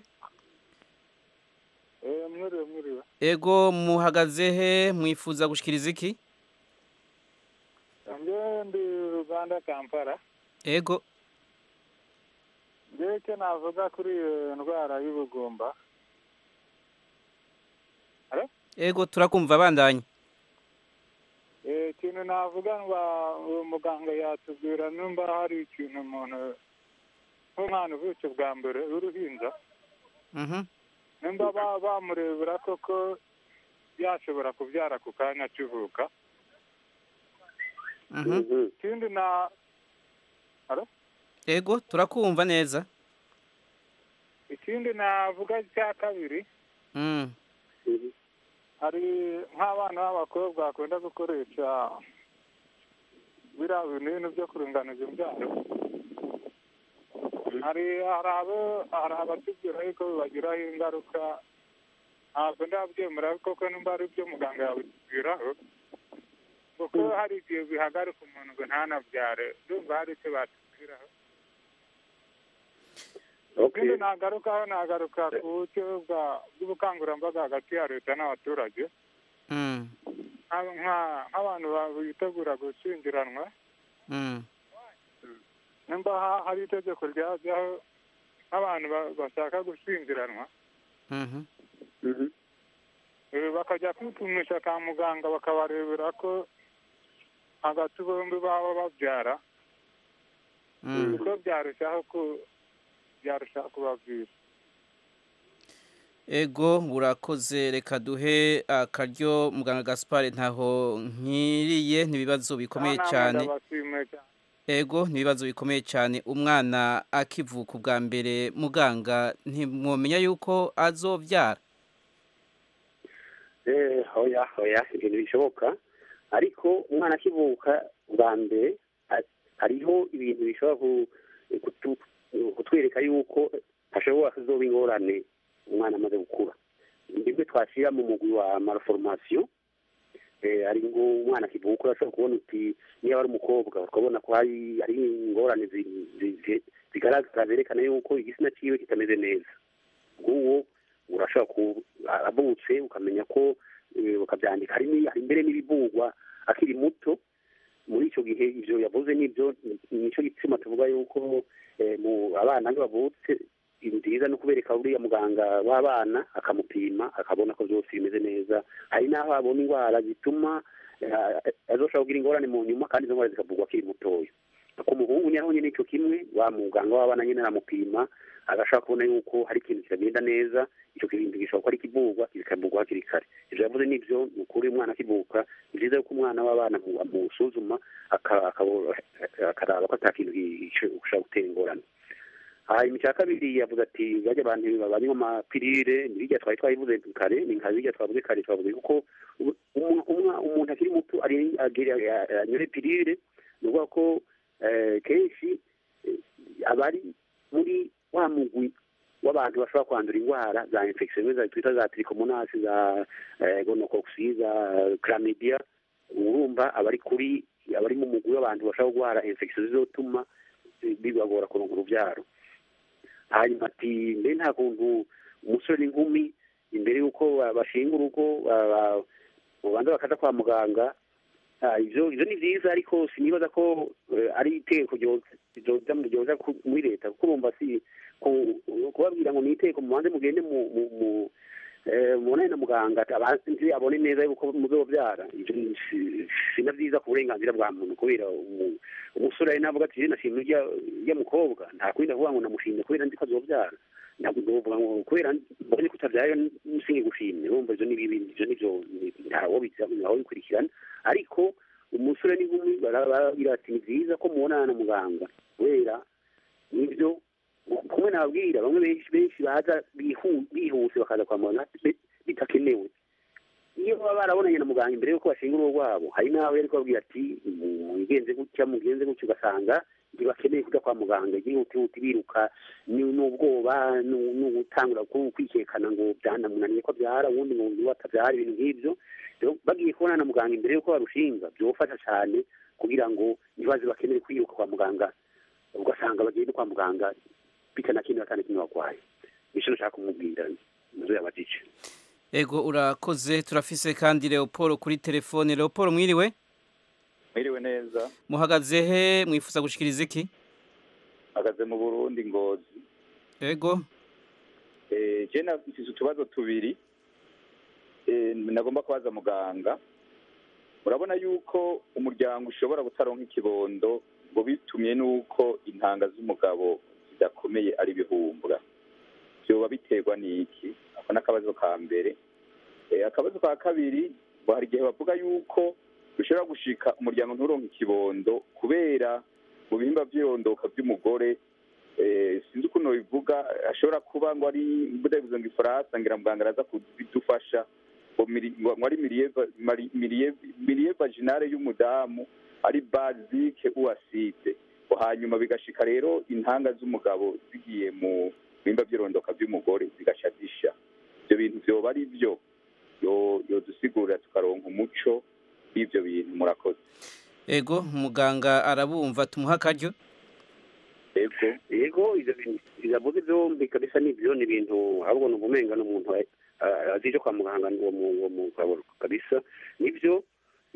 eh mwiriwe mwiriwe ego muhagaze he mwifuza gushikiriza iki nje ndi Uganda Kampala ego nje cyo navuga kuri indwara y'ubugumba ego turakumva bandanye eh kintu navuga ngo umuganga yatubwira numba hari ikintu umuntu nk'umwana uvutse bwa mbere uruhinja mhm numba bamurebera koko yashobora kubyara ku kanya kivuka mhm kindi na aro ego turakumva neza ikindi navuga cya kabiri mhm hari nk'abana b'abakobwa bakunda gukoresha biriya bintu byo kuringaniza imbyaro hari hari abatubwira yuko bibagiraho ingaruka ntabwo ndabyemera koko nimba ari ibyo muganga yabitubwiraho kuko hari igihe bihagarika umuntu ngo ntanabyare ndumva hari icyo batubwiraho ikindi nagarukaho nagaruka ku buryo bw'ubukangurambaga hagati ya leta n'abaturage nka- nka- nk'abantu ba- bitegura gushyingiranwa Mm. nimba ha- hari itegeko ryajyaho nk'abantu ba- bashaka gushyingiranwa Mhm. eh, bakajya kwipimisha kwa muganga bakabarebera ko hagati bombi baba babyara Mm. kuko byarushaho ku byarushaho kuba byiza. Ego burakoze reka duhe akaryo muganga Gaspard ntaho nkiriye n'ibibazo bikomeye Namwe cyane. ndabashimiye cyane. Ego n'ibibazo bikomeye cyane umwana akivuka ubwa mbere muganga ntimwomenya yuko azobyara. Eh, hoya hoya ibintu bishoboka ariko umwana akivuka bwa mbere ha- hariho ibintu bishobora ku- kutu- kutwereka yuko hashobora kuzoba ingorane umwana amaze gukura. Ndibwe twashira mu mugwi wa malformation eh ari ngo umwana akivuka urashobora kubona uti niba ari umukobwa ukabona ko hari hari ingorane zi- zi- zi- zigaragara zerekana yuko igitsina ciwe kitameze neza. Nguwo urashobora ku abutse ukamenya ko eh, ukabyandika hari ni- hari imbere n'ibivugwa akiri muto. Muri icyo gihe ivyo yavuze nibyo nico gitsima tuvuga yuko eh, mu abana iyo bavutse nziza no kubereka buriya muganga w'abana akamupima akabona ko byose bimeze neza. Hari n'aho abona indwara zituma eh, azoshobora kugira ingorane mu nyuma kandi izo ndwara zikavugwa akiri mutoya. Ku muhungu naho nyine icyo kimwe wa muganga w'abana nyine aramupima agashaka kubona yuko hari ikintu kitagenda neza, icyo kintu gishobora kuba ari ikivugwa kikavugwa hakiri kare. Ivyo yavuze nivyo ni ukuri umwana akivuka ni byiza yuko umwana w'abana mu- amusuzuma aka- akabo- akaraba ko ata kintu gishobora gutera ingorane. hanyuma icya kabiri yavuze ati bajya abantu banywa amapirire birya twari twabivuze kare ni nka birya twavuze kare twavuze kuko umu- umwa- umuntu akiri muto ari agira anyure pirire ni ukuvuga ko eh, kenshi eh, abari muri wa mugwi w'abantu bashobora kwandura indwara za infection za twita za trichomonas za eh, gonococcus za chlamydia urumva abari kuri abari mu mugwi w'abantu bashobora kurwara infection zizotuma eh, bibagora kuronka urubyaro. Hanyuma ati mbe nta kuntu umusore n'inkumi imbere y'uko ba- bashinga urugo ba- ba- babanza bakaza kwa muganga. Ah, ivyo ivyo ni vyiza ariko sinibaza ko eh, ari itegeko ryoza ryoza ku- muri leta kuko urumva si ku- kubabwira ngo ni itegeko mubanze mugende mu mu- mu eh, mubonane na muganga abanze abone neza yuko muzobyara. Ivyo ni- si- sina vyiza ku burenganzira bwa muntu kubera umu- umusore ari navuga ati je nashimye urya urya mukobwa nta kwindi avuga ngo namushimye kubera ndi ko azobyara ntabwo ndovuga ngo kubera mbonye ko utabyara nsinge gushimye urumva ivyo ni bibi ivyo nivyo ntawo ntawo bikurikirana ariko umusore n'inkumi barabwira ati ni vyiza ko mubonana na muganga kubera nivyo kumwe nababwira bamwe benshi benshi baza bihu- bihuse bakaza kwa muganga bi- bitakenewe. Iyo baba barabonanye na muganga imbere yuko bashinga urugo rwabo hari n'aho yari kubabwira ati mugenze gutya mugenze gutya ugasanga ntibakeneye kujya kwa muganga ihutihuti biruka ni- n'ubwoba nu- n'ugutangura ku- kwikekana ngo byanamunaniye ko abyara ubundi ngo niwe atabyara ibintu nk'ibyo. Rero bagiye kubonana na muganga imbere yuko barushinga byofasha cyane kugira ngo ntibaze bakeneye kwiruka kwa muganga ugasanga bagiye no kwa muganga bitanakindi batana kimwe barwaye. Nico nashaka kumubwira muzo yabajije. Ego urakoze turafise kandi Leopold kuri telefone. Leopold mwiriwe? Mwiriwe neza. Muhagaze he mwifuza gushikiriza iki? Agaze mu Burundi Ngozi. Ego Eh je nafise utubazo tubiri. Eh nagomba kubaza muganga. Urabona yuko umuryango ushobora gutaronka ikibondo ngo bitumye nuko intanga z'umugabo zidakomeye ari bihumbura. Byoba biterwa n'iki? Ako nakabazo ka mbere. Eh akabazo ka kabiri ngo hari igihe bavuga yuko bishobora gushika umuryango nturonka ikibondo kubera mu bihimba by'irondoka by'umugore. Eh sinzi ukuntu bivuga ashobora kuba ngo ari mbudavuze ngo ifarasa ngira muganga araza kudufasha ngo miri- ngo ari milieve milieve milieve vaginale y'umudamu ari basique ou acide. Hanyuma bigashika rero intanga z'umugabo zigiye mu bihimba by'irondoka by'umugore zigasha zisha. Ibyo bintu vyoba ari byo yo yo dusigurira tukaronka umuco y'ibyo bintu murakoze. ego muganga arabumva tumuha akaryo. Ego ego ivyo bintu bizavuze byombi kabisa nivyo ni ibintu ahubwo ni ubumenga n'umuntu azije kwa muganga ngo mu ngo mu kaboro kabisa nivyo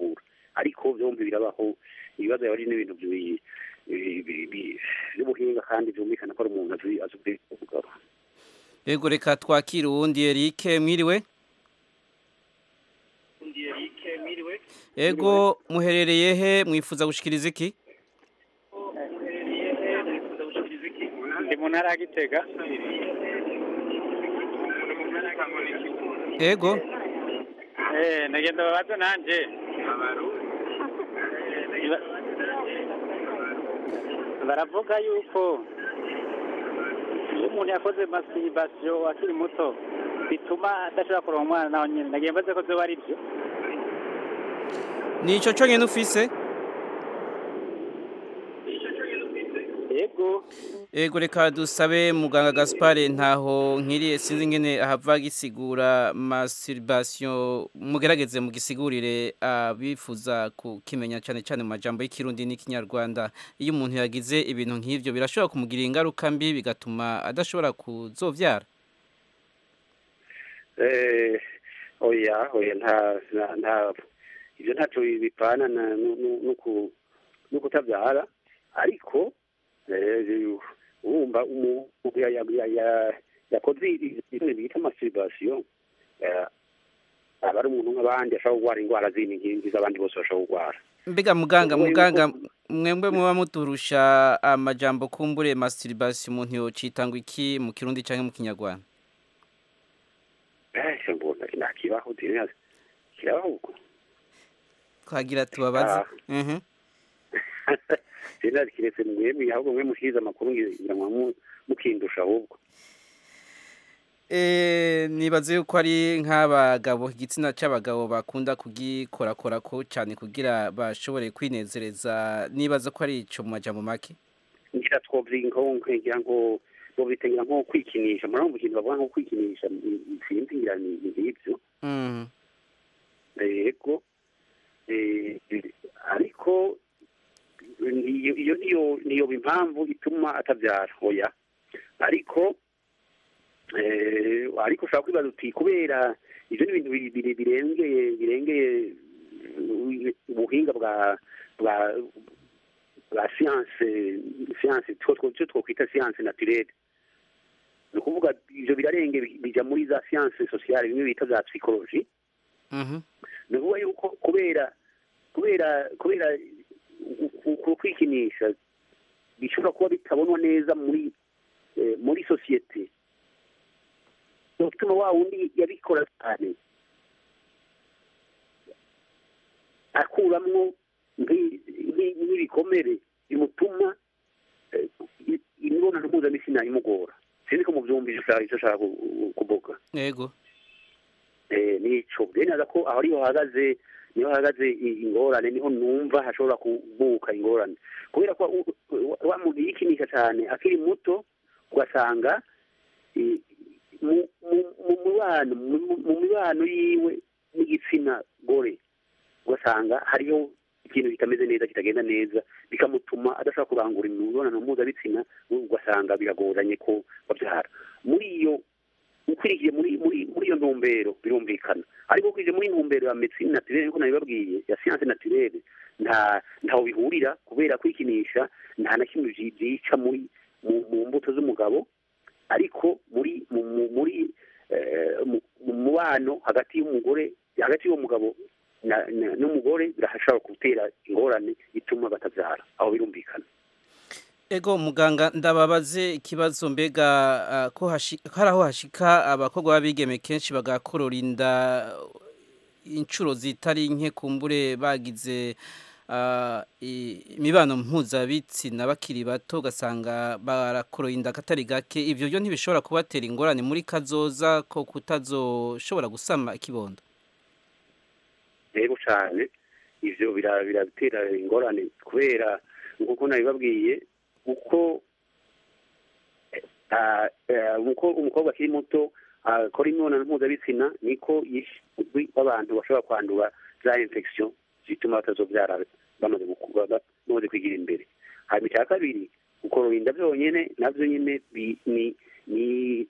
kuvura ariko byombi birabaho ibibazo yari n'ibintu by'ubuhinga kandi byumvikana ko ari umuntu azi azi ubwabo. Yego reka twakira uwundi Eric mwiriwe. Ego muherereye he mwifuza gushikiriza iki? Ndi mu ntara ya Gitega. Ego. Eh nagenda babaza nanje. Baravuga yuko iyo umuntu yakoze masturbation akiri muto bituma adashobora kuronka umwana naho nyine nagiye mbaze ko byo ari byo. Nico cyo nyene ufise? Ego. Ego reka dusabe muganga Gaspard ntaho nkiriye sinzi ngene ahava gisigura masturbation mugerageze mu gisigurire abifuza kukimenya cyane cyane mu majambo y'ikirundi n'ikinyarwanda iyo umuntu yagize ibintu nk'ivyo birashobora kumugira ingaruka mbi bigatuma adashobora kuzovyara. Eh oya oya nta nta ibyo ntaco bipana no kutabyara ariko wumva umuntu yakoze ibintu bita masturbation aba ari umuntu nk'abandi ashobora kurwara indwara zindi nk'izi z'abandi bose bashobora kurwara. Mbega muganga muganga mwemwe muba muturusha amajambo kumbure masturbation umuntu yocitanga iki mu kirundi canke mu kinyarwanda? Eh mbona nakibaho dinaze kirabaho twagira tubabaze. Mhm. Sina kiretse mwemwe ahubwo mwe mushize amakuru ngira ngo mukindusha ahubwo. Eh nibaze yuko ari nk'abagabo igitsina cy'abagabo bakunda kugikorakora ko cyane kugira bashobore kwinezereza nibaza ko ari ico mu majambo make. Ngira twobrinko ngira ngo bo bitengira nko kwikinisha murambo kintu bavuga nko kwikinisha sinzi ngira ni ibyo. Mhm. Ego eh ariko iyo niyo niyo impamvu ituma atabyara oya ariko eh ariko ushaka kwibaza uti kubera ivyo ni ibintu birengeye birengeye ubuhinga bwa bwa la science science twotwo twita science naturelle ni ukuvuga ivyo birarenge bija muri za science sociale bimwe bita za psychologie ni ukuvuga yuko kubera kubera kubera kwikinisha bishobora kuba bitabonwa neza muri muri sosiyete utuma wa wundi yabikora cyane akuramwo nk'ibikomere bimutuma imibonano mpuzabitsina imugora sinzi ko muvyumvise icyo ashaka kuvuga yego nico benaza ko aho ariho hahagaze niho hahagaze ingorane niho numva hashobora kuvuka ingorane kubera ko wa muntu yikinisha cyane akiri muto ugasanga mu mibano mu mibano yiwe n'igitsina gore ugasanga hariho ikintu kitameze neza kitagenda neza bikamutuma adashobora kurangura imibonano mpuzabitsina ugasanga biragoranye ko babyara muri iyo ukwiriye muri muri muri iyo ntumbero birumvikana ariko ukwiriye muri ntumbero ya medicine naturelle nko nabibabwiye ya science naturelle nta ntaho bihurira kubera kwikinisha nta na kimwe byica muri mu mbuto z'umugabo ariko muri muri mu mubano hagati y'umugore hagati y'umugabo n'umugore birashobora gutera ingorane ituma batabyara aho birumvikana ego muganga ndababaze ikibazo mbega ko hari aho hashika abakobwa b'abigeme kenshi bagakorora inda inshuro zitari nke kumbure bagize imibano mpuzabitsina bakiri bato ugasanga barakoroye inda katari gake ibyo byo ntibishobora kubatera ingorane muri kazoza ko kutazoshobora gusama ikibondo rero cyane ivyo biratera ingorane kubera nkuko nabibabwiye uko umukobwa akiri muto akora imibonano mpuzabitsina niko yishwe abantu bashobora kwandura za infection zituma batazobyara bamaze bamaze kwigira imbere hanyuma icya kabiri gukorora inda byonyine nabyo nyine ni ni ni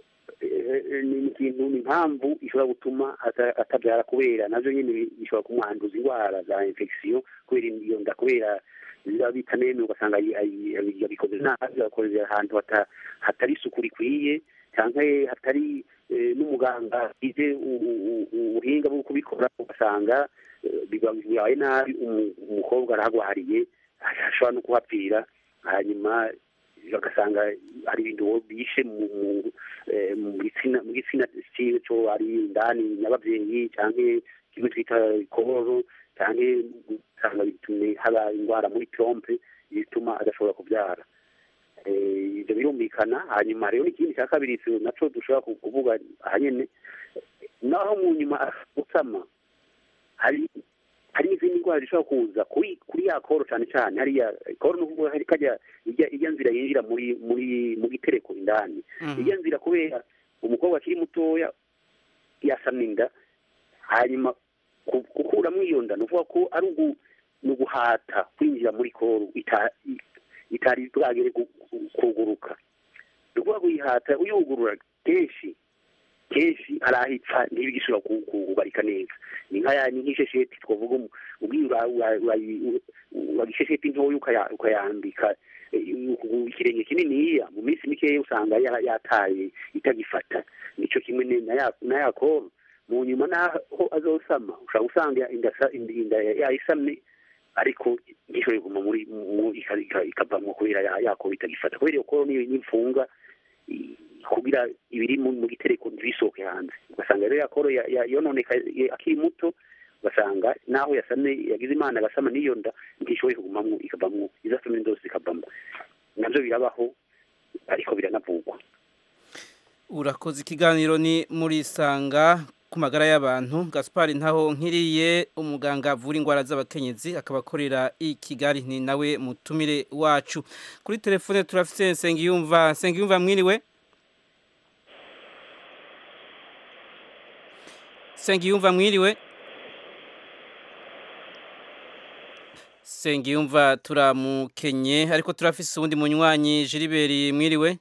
ikintu ni impamvu ishobora gutuma atabyara kubera nabyo nyine bishobora kumwanduza indwara za infection kubera iyo nda kubera biba bitameme ugasanga yabikoze nabi yakorera ahantu hatari isuku rikwiye cyangwa hatari n'umuganga ize ubuhinga bwo kubikora ugasanga bibaye nabi umukobwa arahagwariye ashobora no kuhapfira hanyuma bagasanga hari ibintu bishe mu gitsina ciwe cyo ari indani n'ababyeyi cyangwa kimwe twita kororo cyangwa usanga bitumye haba indwara muri trompe bituma adashobora kubyara ibyo birumvikana hanyuma rero ikindi cya kabiri naco dushobora kuvuga hanyene naho mu nyuma gusama hari hari n'izindi ndwara zishobora kuza kuri kuri ya koro cyane cyane hariya koro n'ubwo hari kajya ijya nzira yinjira muri muri mu gitereko indani ijya nzira kubera umukobwa akiri mutoya yasamye inda hanyuma gukuramo iyo nda nuvuga ko ari uguhata kwinjira muri koro itari bwagere kuguruka nuvuga kuyihata uyugurura kenshi kenshi arahitsa ntibigishobora kubarika neza ni nka ni nk'ishesheti twavuga ubwira wagishesheti ntoya ukayambika ikirenge kininiya mu minsi mikeya usanga yataye itagifata nico kimwe na yakoro mu nyuma naho azosama ushobora gusanga inda yayisamye ariko ngishoboye kuguma muri ikavamwo kubera yakoro itagifata kubera iyo koro n'imfunga kugira ibiri mu gitereko ntibisohoke hanze ugasanga rero yakoro yononeka akiri muto ugasanga naho yasamye yagize imana agasama n'iyo nda ntishoboye kugumamwo ikavamwo izasama indose zikavamwo nabyo birabaho ariko biranavugwa urakoze ikiganiro ni muri sanga ku magara y'abantu Gaspard ntaho nkiriye umuganga avura indwara z'abakenyezi akaba akorera i Kigali ni nawe mutumire wacu kuri telefone turafite Nsengiyumva Nsengiyumva mwiriwe Nsengiyumva mwiriwe Nsengiyumva turamukenye ariko turafise ubundi munywanyi Gilbert mwiriwe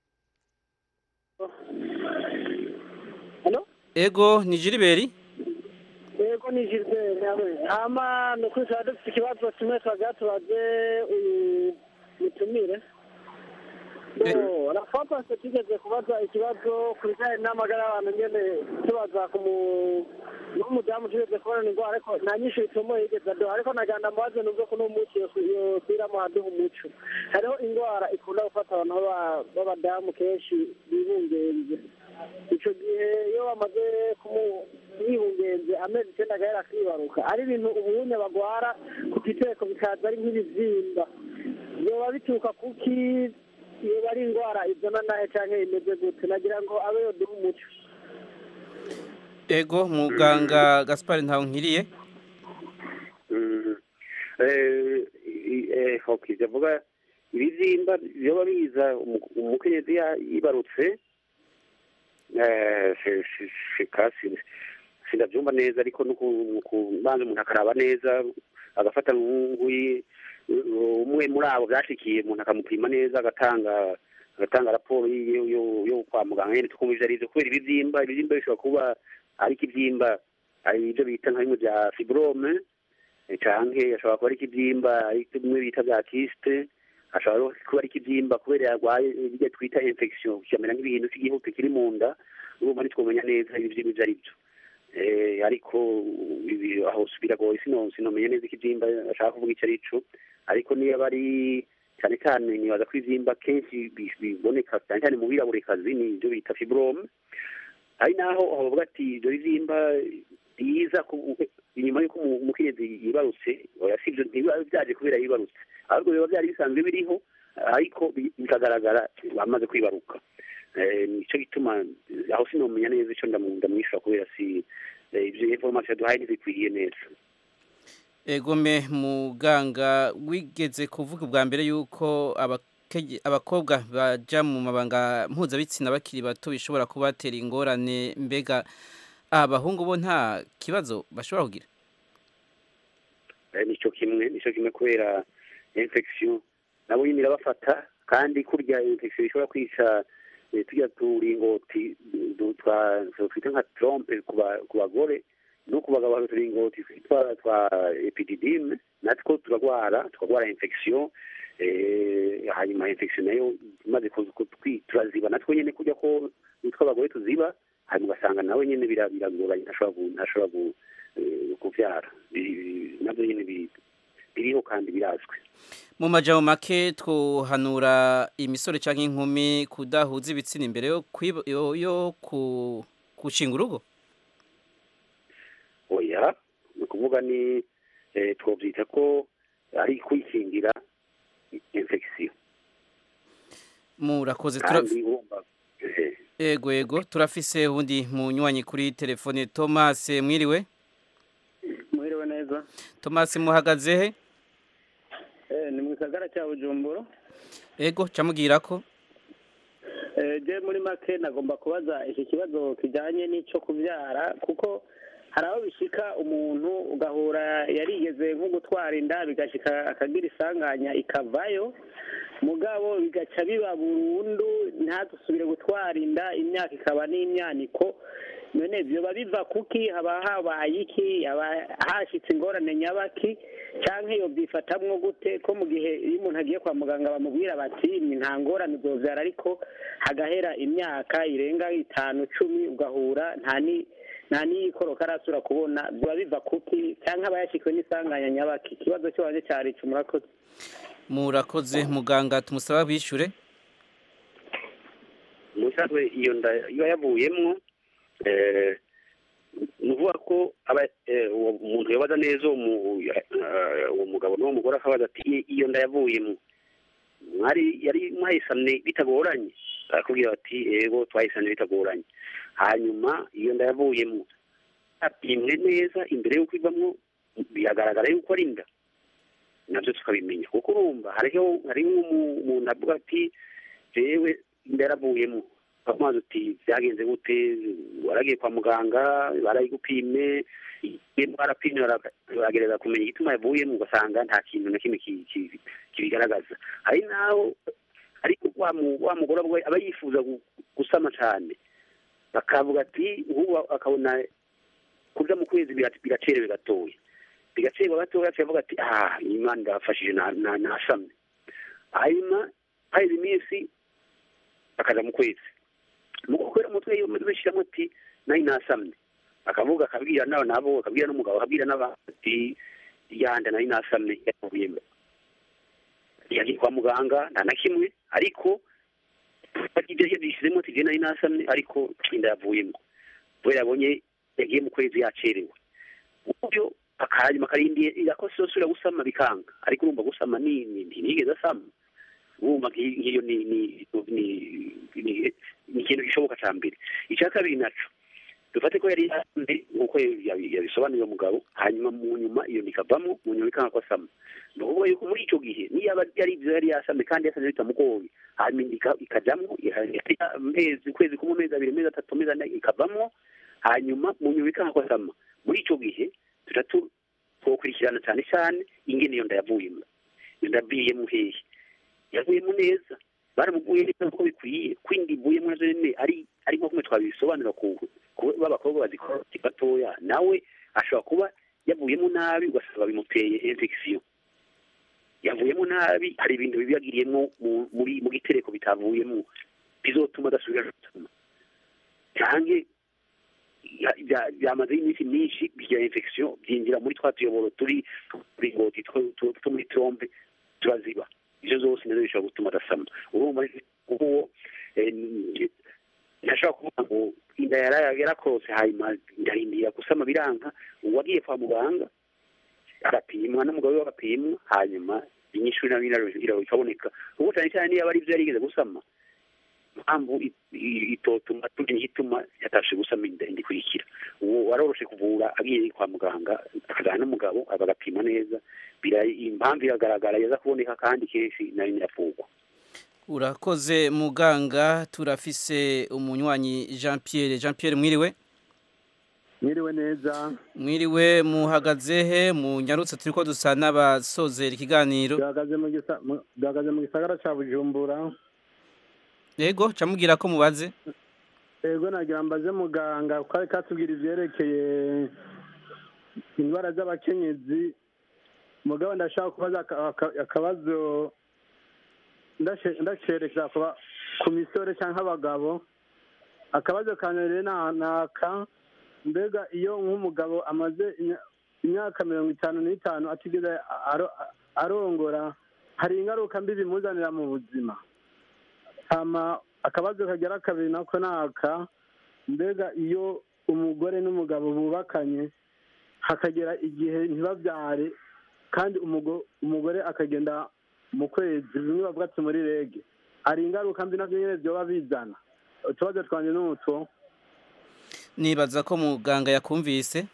Ego ni Gilbert Ego ni Gilbert nawe ama nuko sada dufite ikibazo kimwe twagatubaze uyu mutumire no rafapase tugeze kubaza ikibazo ku bijyanye n'amagara y'abantu nyene tubaza ku n'umudamu tugeze kubona indwara ariko nta nyinshi bitomo yigeze aduha ariko naganda mbaze nubwo ko n'umuci yosubiramo aduha umuco hariho indwara ikunda gufata abantu b'abadamu kenshi bibungenze ico gihe iyo bamaze kumwibungenze amezi icyenda agahera akibaruka ari ibintu ubunya bagwara ku giteko bikaza ari nk'ibivyimba vyoba bituruka kuki iyo bari indwara izana nahe canke imeze gute nagira ngo abe yoduha umuco ego muganga Gaspard Ntawunkiriye hoki ndavuga ibizimba byoba biza umukenyezi yibarutse kasi sindabyumva neza ariko nukubanza umuntu akaraba neza agafata nk'uyi umwe muri abo byashikiye umuntu akamupima neza agatanga agatanga raporo yo kwa muganga nyine tukumva ivyo arivyo kubera ibivyimba ibivyimba bishobora kuba ari ikivyimba ari ibyo bita nka bimwe bya fibrome canke ashobora kuba ari ikivyimba ari bimwe bita bya kyste ashobora kuba ari ikivyimba kubera yarwaye ibyo twita infection kikamera nk'ibintu cy'igihugu kiri mu nda urumva ntitwomenya neza ibivyimba ivyo arivyo ariko aho biragoye sinomenya neza ikivyimba ashaka kuvuga icyo arico ariko niyo bari cyane cyane nibaza ko ivyimba kenshi biboneka cyane cyane mu biraburekazi ni ibyo bita fibrome ari naho bavuga ati ibyo bivyimba biza inyuma y'uko umukenyezi yibarutse sivyo ntibiba vyaje kubera yibarutse ahubwo biba vyari bisanzwe biriho ariko bikagaragara bamaze kwibaruka nico gituma aho sinomenya neza ico ndamwisha kubera si ivyo information duhaye ntizikwiye neza egome muganga wigeze kuvuga ubwa mbere yuko abakobwa baja mu mabanga mpuzabitsina bakiri bato bishobora kubatera ingorane mbega abahungu bo nta kibazo bashobora kugira nico kimwe nico kimwe kubera infection nabo nyine irabafata kandi kurya infection ishobora kwica tujya turingoti twita nka trompe ku bagore no ku bagabo turingoti twitwa twa epididime natwo turagwara tukagwara infection hanyuma infection nayo imaze turaziba natwo nyine kujya ko nitwa abagore tuziba hanyuma ugasanga nawe nyine biragoranye ntashobora kuvyara nabyo nyine biriho kandi birazwi mu majambo make twohanura imisore canke inkumi kudahuza ibitsina imbere yo yo kushinga urugo oya ni ukuvuga ni twovyita ko ari kwikingira infection murakoze ego ego turafise ubundi munywanyi kuri telefone Thomas mwiriwe mwiriwe neza Thomas muhagaze he eh ni mu gisagara cya Bujumbura ego camubwira ko eh je muri make nagomba kubaza iki kibazo kijanye n'ico kuvyara kuko hari aho bishika umuntu ugahura yarigeze nko gutwara inda bigashika akagira isanganya ikavayo mugabo bigaca biba burundu ntatusubire gutwara inda imyaka ikaba n'imyaniko none vyoba biva kuki haba habaye iki hashitse ingorane nyabaki canke yo byifatamwo gute ko mu gihe iyo umuntu agiye kwa muganga bamubwira bati ni nta ngorane uzovyara ariko hagahera imyaka irenga itanu cumi ugahura nta ni nta n'ikoroka arasura kubona biba biva kuki cyangwa abayashikwe n'isanganya nyabaki ikibazo cyo waje cyari ico murakoze murakoze muganga tumusaba bishure musatwe iyo nda iyo yavuyemwo eh nuvuga ko aba umuntu yabaza neza uwo mugabo n'uwo mugore akabaza ati iyo nda yavuyemwo mwari yari mwahisane bitagoranye akubwira ati ego twahisane bitagoranye hanyuma iyo nda yavuyemwo apimwe neza imbere y'uko ivamwo biragaragara yuko ari inda nabyo tukabimenya kuko urumva hariho hariho umuntu avuga ati jewe inda yaravuyemwo bamaze uti byagenze gute waragiye kwa muganga barayigupime barapimye baragereza kumenya igituma yavuyemo ugasanga nta kintu na kimwe kibigaragaza hari naho ariko wa mugore aba yifuza gusama cyane bakavuga ati nk'ubu akabona kuja mu kwezi biracerewe gatoya bigacerwa gatoya akavuga ati ah imana ndafashije nasamye hanyuma haheze iminsi bakaja mu kwezi mu gukorera umutwe iyo muri bishiramo ati nayi nasamye akavuga akabwira nabo nabo akabwira n'umugabo akabwira n'abandi yanda nayi nasamye yavuyemo yagiye kwa muganga nta na kimwe ariko ibyo yabishizemo ati nayi nasamye ariko inda yavuyemo kubera yabonye yagiye mu kwezi yacerewe ubyo akanyuma karindiye yakososura gusama bikanga ariko urumva gusama ni ntigeze asama urumva nk'iyo ni ni ni ni ikintu gishoboka ca mbere icya kabiri naco dufate ko yari nkuko yabisobanuye umugabo hanyuma mu nyuma iyo nikavamo mu nyuma ikanga kwasama nuko yuko muri ico gihe niyo aba yari ivyo yari yasame kandi yasanze bitamugoye hanyuma ikajamwo amezi ukwezi kumwe amezi abiri amezi atatu amezi ane ikavamo hanyuma mu nyuma ikanga kwasama muri ico gihe tutatu twokurikirana cyane cyane ingene iyo ndayavuyemo iyo ndabiyemo hehe yavuyemo neza baramuguye neza uko bikwiye kwindi ivuyemo nazo nyene ari ari nko kumwe twabisobanura ku b'abakobwa bazikora gatoya nawe ashobora kuba yavuyemo nabi ugasanga bimuteye infection yavuyemo nabi hari ibintu bibi yagiriyemo muri mu gitereko bitavuyemo bizotuma adasubira gutuma canke byamaze iminsi myinshi bigira infection byinjira muri twa tuyoboro turi kuri ngoti two muri trombe turaziba ivyo zose nazo bishobora gutuma adasama urumva uwo ntashobora kuvuga ngo inda yarakorotse hanyuma ndarindira gusama biranka uwagiye kwa muganga arapimwa n'umugabo we agapimwa hanyuma inyishu nayo ikaboneka ubu cyane cyane niyo aba ari ivyo yarigeze gusama mpamvu itotuma turi nkituma yatashe gusama inda indikurikira ubu waroroshe kuvura agiye kwa muganga akajana n'umugabo agapima neza impamvu iragaragara yaza kuboneka kandi kenshi nayo irafugwa. Urakoze muganga turafise umunywanyi Jean Pierre Jean Pierre mwiriwe mwiriwe neza mwiriwe muhagaze he mu nyarutse turiko dusa n'abasozera ikiganiro duhagaze mu gisa duhagaze mu gisagara ca Bujumbura yego camubwira ko mubaze yego nagira mbaze muganga kwari katubwira ivyerekeye indwara z'abakenyezi mugabo ndashaka kubaza akabazo ndasherekeza kuba ku misore cyangwa abagabo akabazo kanere naka mbega iyo nk'umugabo amaze imyaka mirongo itanu n'itanu atigeze arongora hari ingaruka mbi bimuzanira mu buzima hama akabazo kagera kabiri nako naka mbega iyo umugore n'umugabo bubakanye hakagera igihe ntibabyare kandi umugore akagenda mu kwezi bimwe bavuga ati muri rege hari ingaruka mbi navyo nyene vyoba bizana utubazo twanje n'utwo nibaza ko muganga yakumvise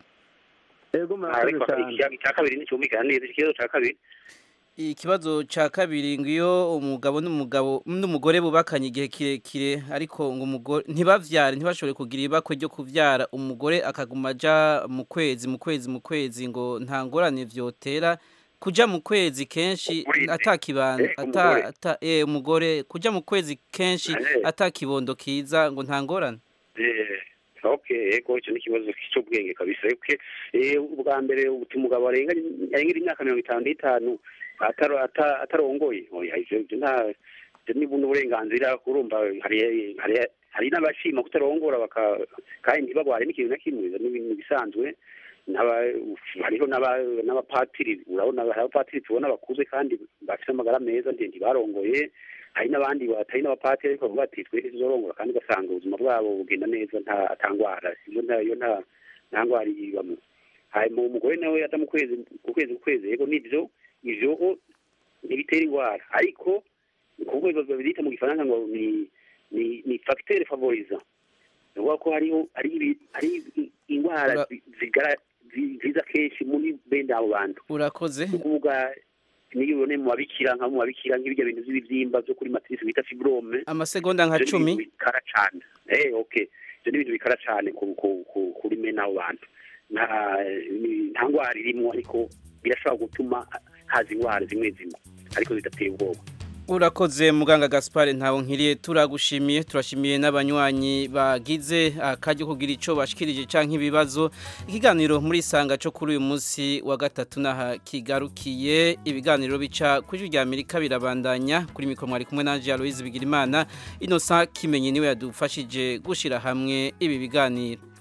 ego murakoze cyane icya kabiri nticyumvikana neza ikibazo cya kabiri ikibazo cya kabiri ngo iyo umugabo n'umugabo n'umugore bubakanye igihe kirekire ariko ngo umugore ntibavyare ntibashobore kugira ibakwe ryo kuvyara umugore akaguma aja mu kwezi mu kwezi mu kwezi ngo nta ngorane vyotera kuja mu kwezi kenshi atakibanda ata ata eh umugore kuja mu kwezi kenshi atakibondo kiza ngo nta ngorane eh okay ego cyo nikibazo cy'ubwenge kabisa okay eh ubwa mbere umugabo arenga arenga imyaka mirongo itanu n'itanu ataro atarongoye oya ivyo nta niba n'uburenganzira kurumva hari hari hari n'abashima kutarongora baka kandi ntibagware n'ikintu na kimwe n'ibintu bisanzwe hariho n'abapatiri urabona abapatiri tubona bakuze kandi bafite amagara meza ndende barongoye hari n'abandi batari n'abapatiri ariko bavuga ati twe tuzorongora kandi ugasanga ubuzima bwabo bugenda neza nta atangwara iyo ntayo nta ntangwara ibamo hanyuma umugore nawe ata mu kwezi ku kwezi ku kwezi yego nibyo ivyo ntibitera ingwara ariko kubwo babita mu gifaransa ngo ni ni ni facteur favorisant nuko ko hariho ari ari ingwara zigara ziza kenshi muri benda abo bantu urakoze kuvuga niyo ubone mu babikira nka mu babikira nk'ibyo bintu by'ibyimba byo kuri matrice bita fibrome amasegonda nka cumi bikara cyane eh okay byo ni ibintu bikara cyane kuri mena abo bantu nta nta ngwara irimo ariko birashobora gutuma haza ingwara zimwe zimwe ariko zidateye ubwoba Urakoze muganga Gaspard ntawo nkiriye turagushimiye turashimiye n'abanywanyi bagize akajyo kugira ico bashikirije canke ibibazo ikiganiro muri sanga cyo kuri uyu munsi wa gatatu naha kigarukiye ibiganiro bica kuri rya Amerika birabandanya kuri mikro mwari kumwe na Aloise Bigirimana Innocent Kimenyi niwe yadufashije gushira hamwe ibi biganiro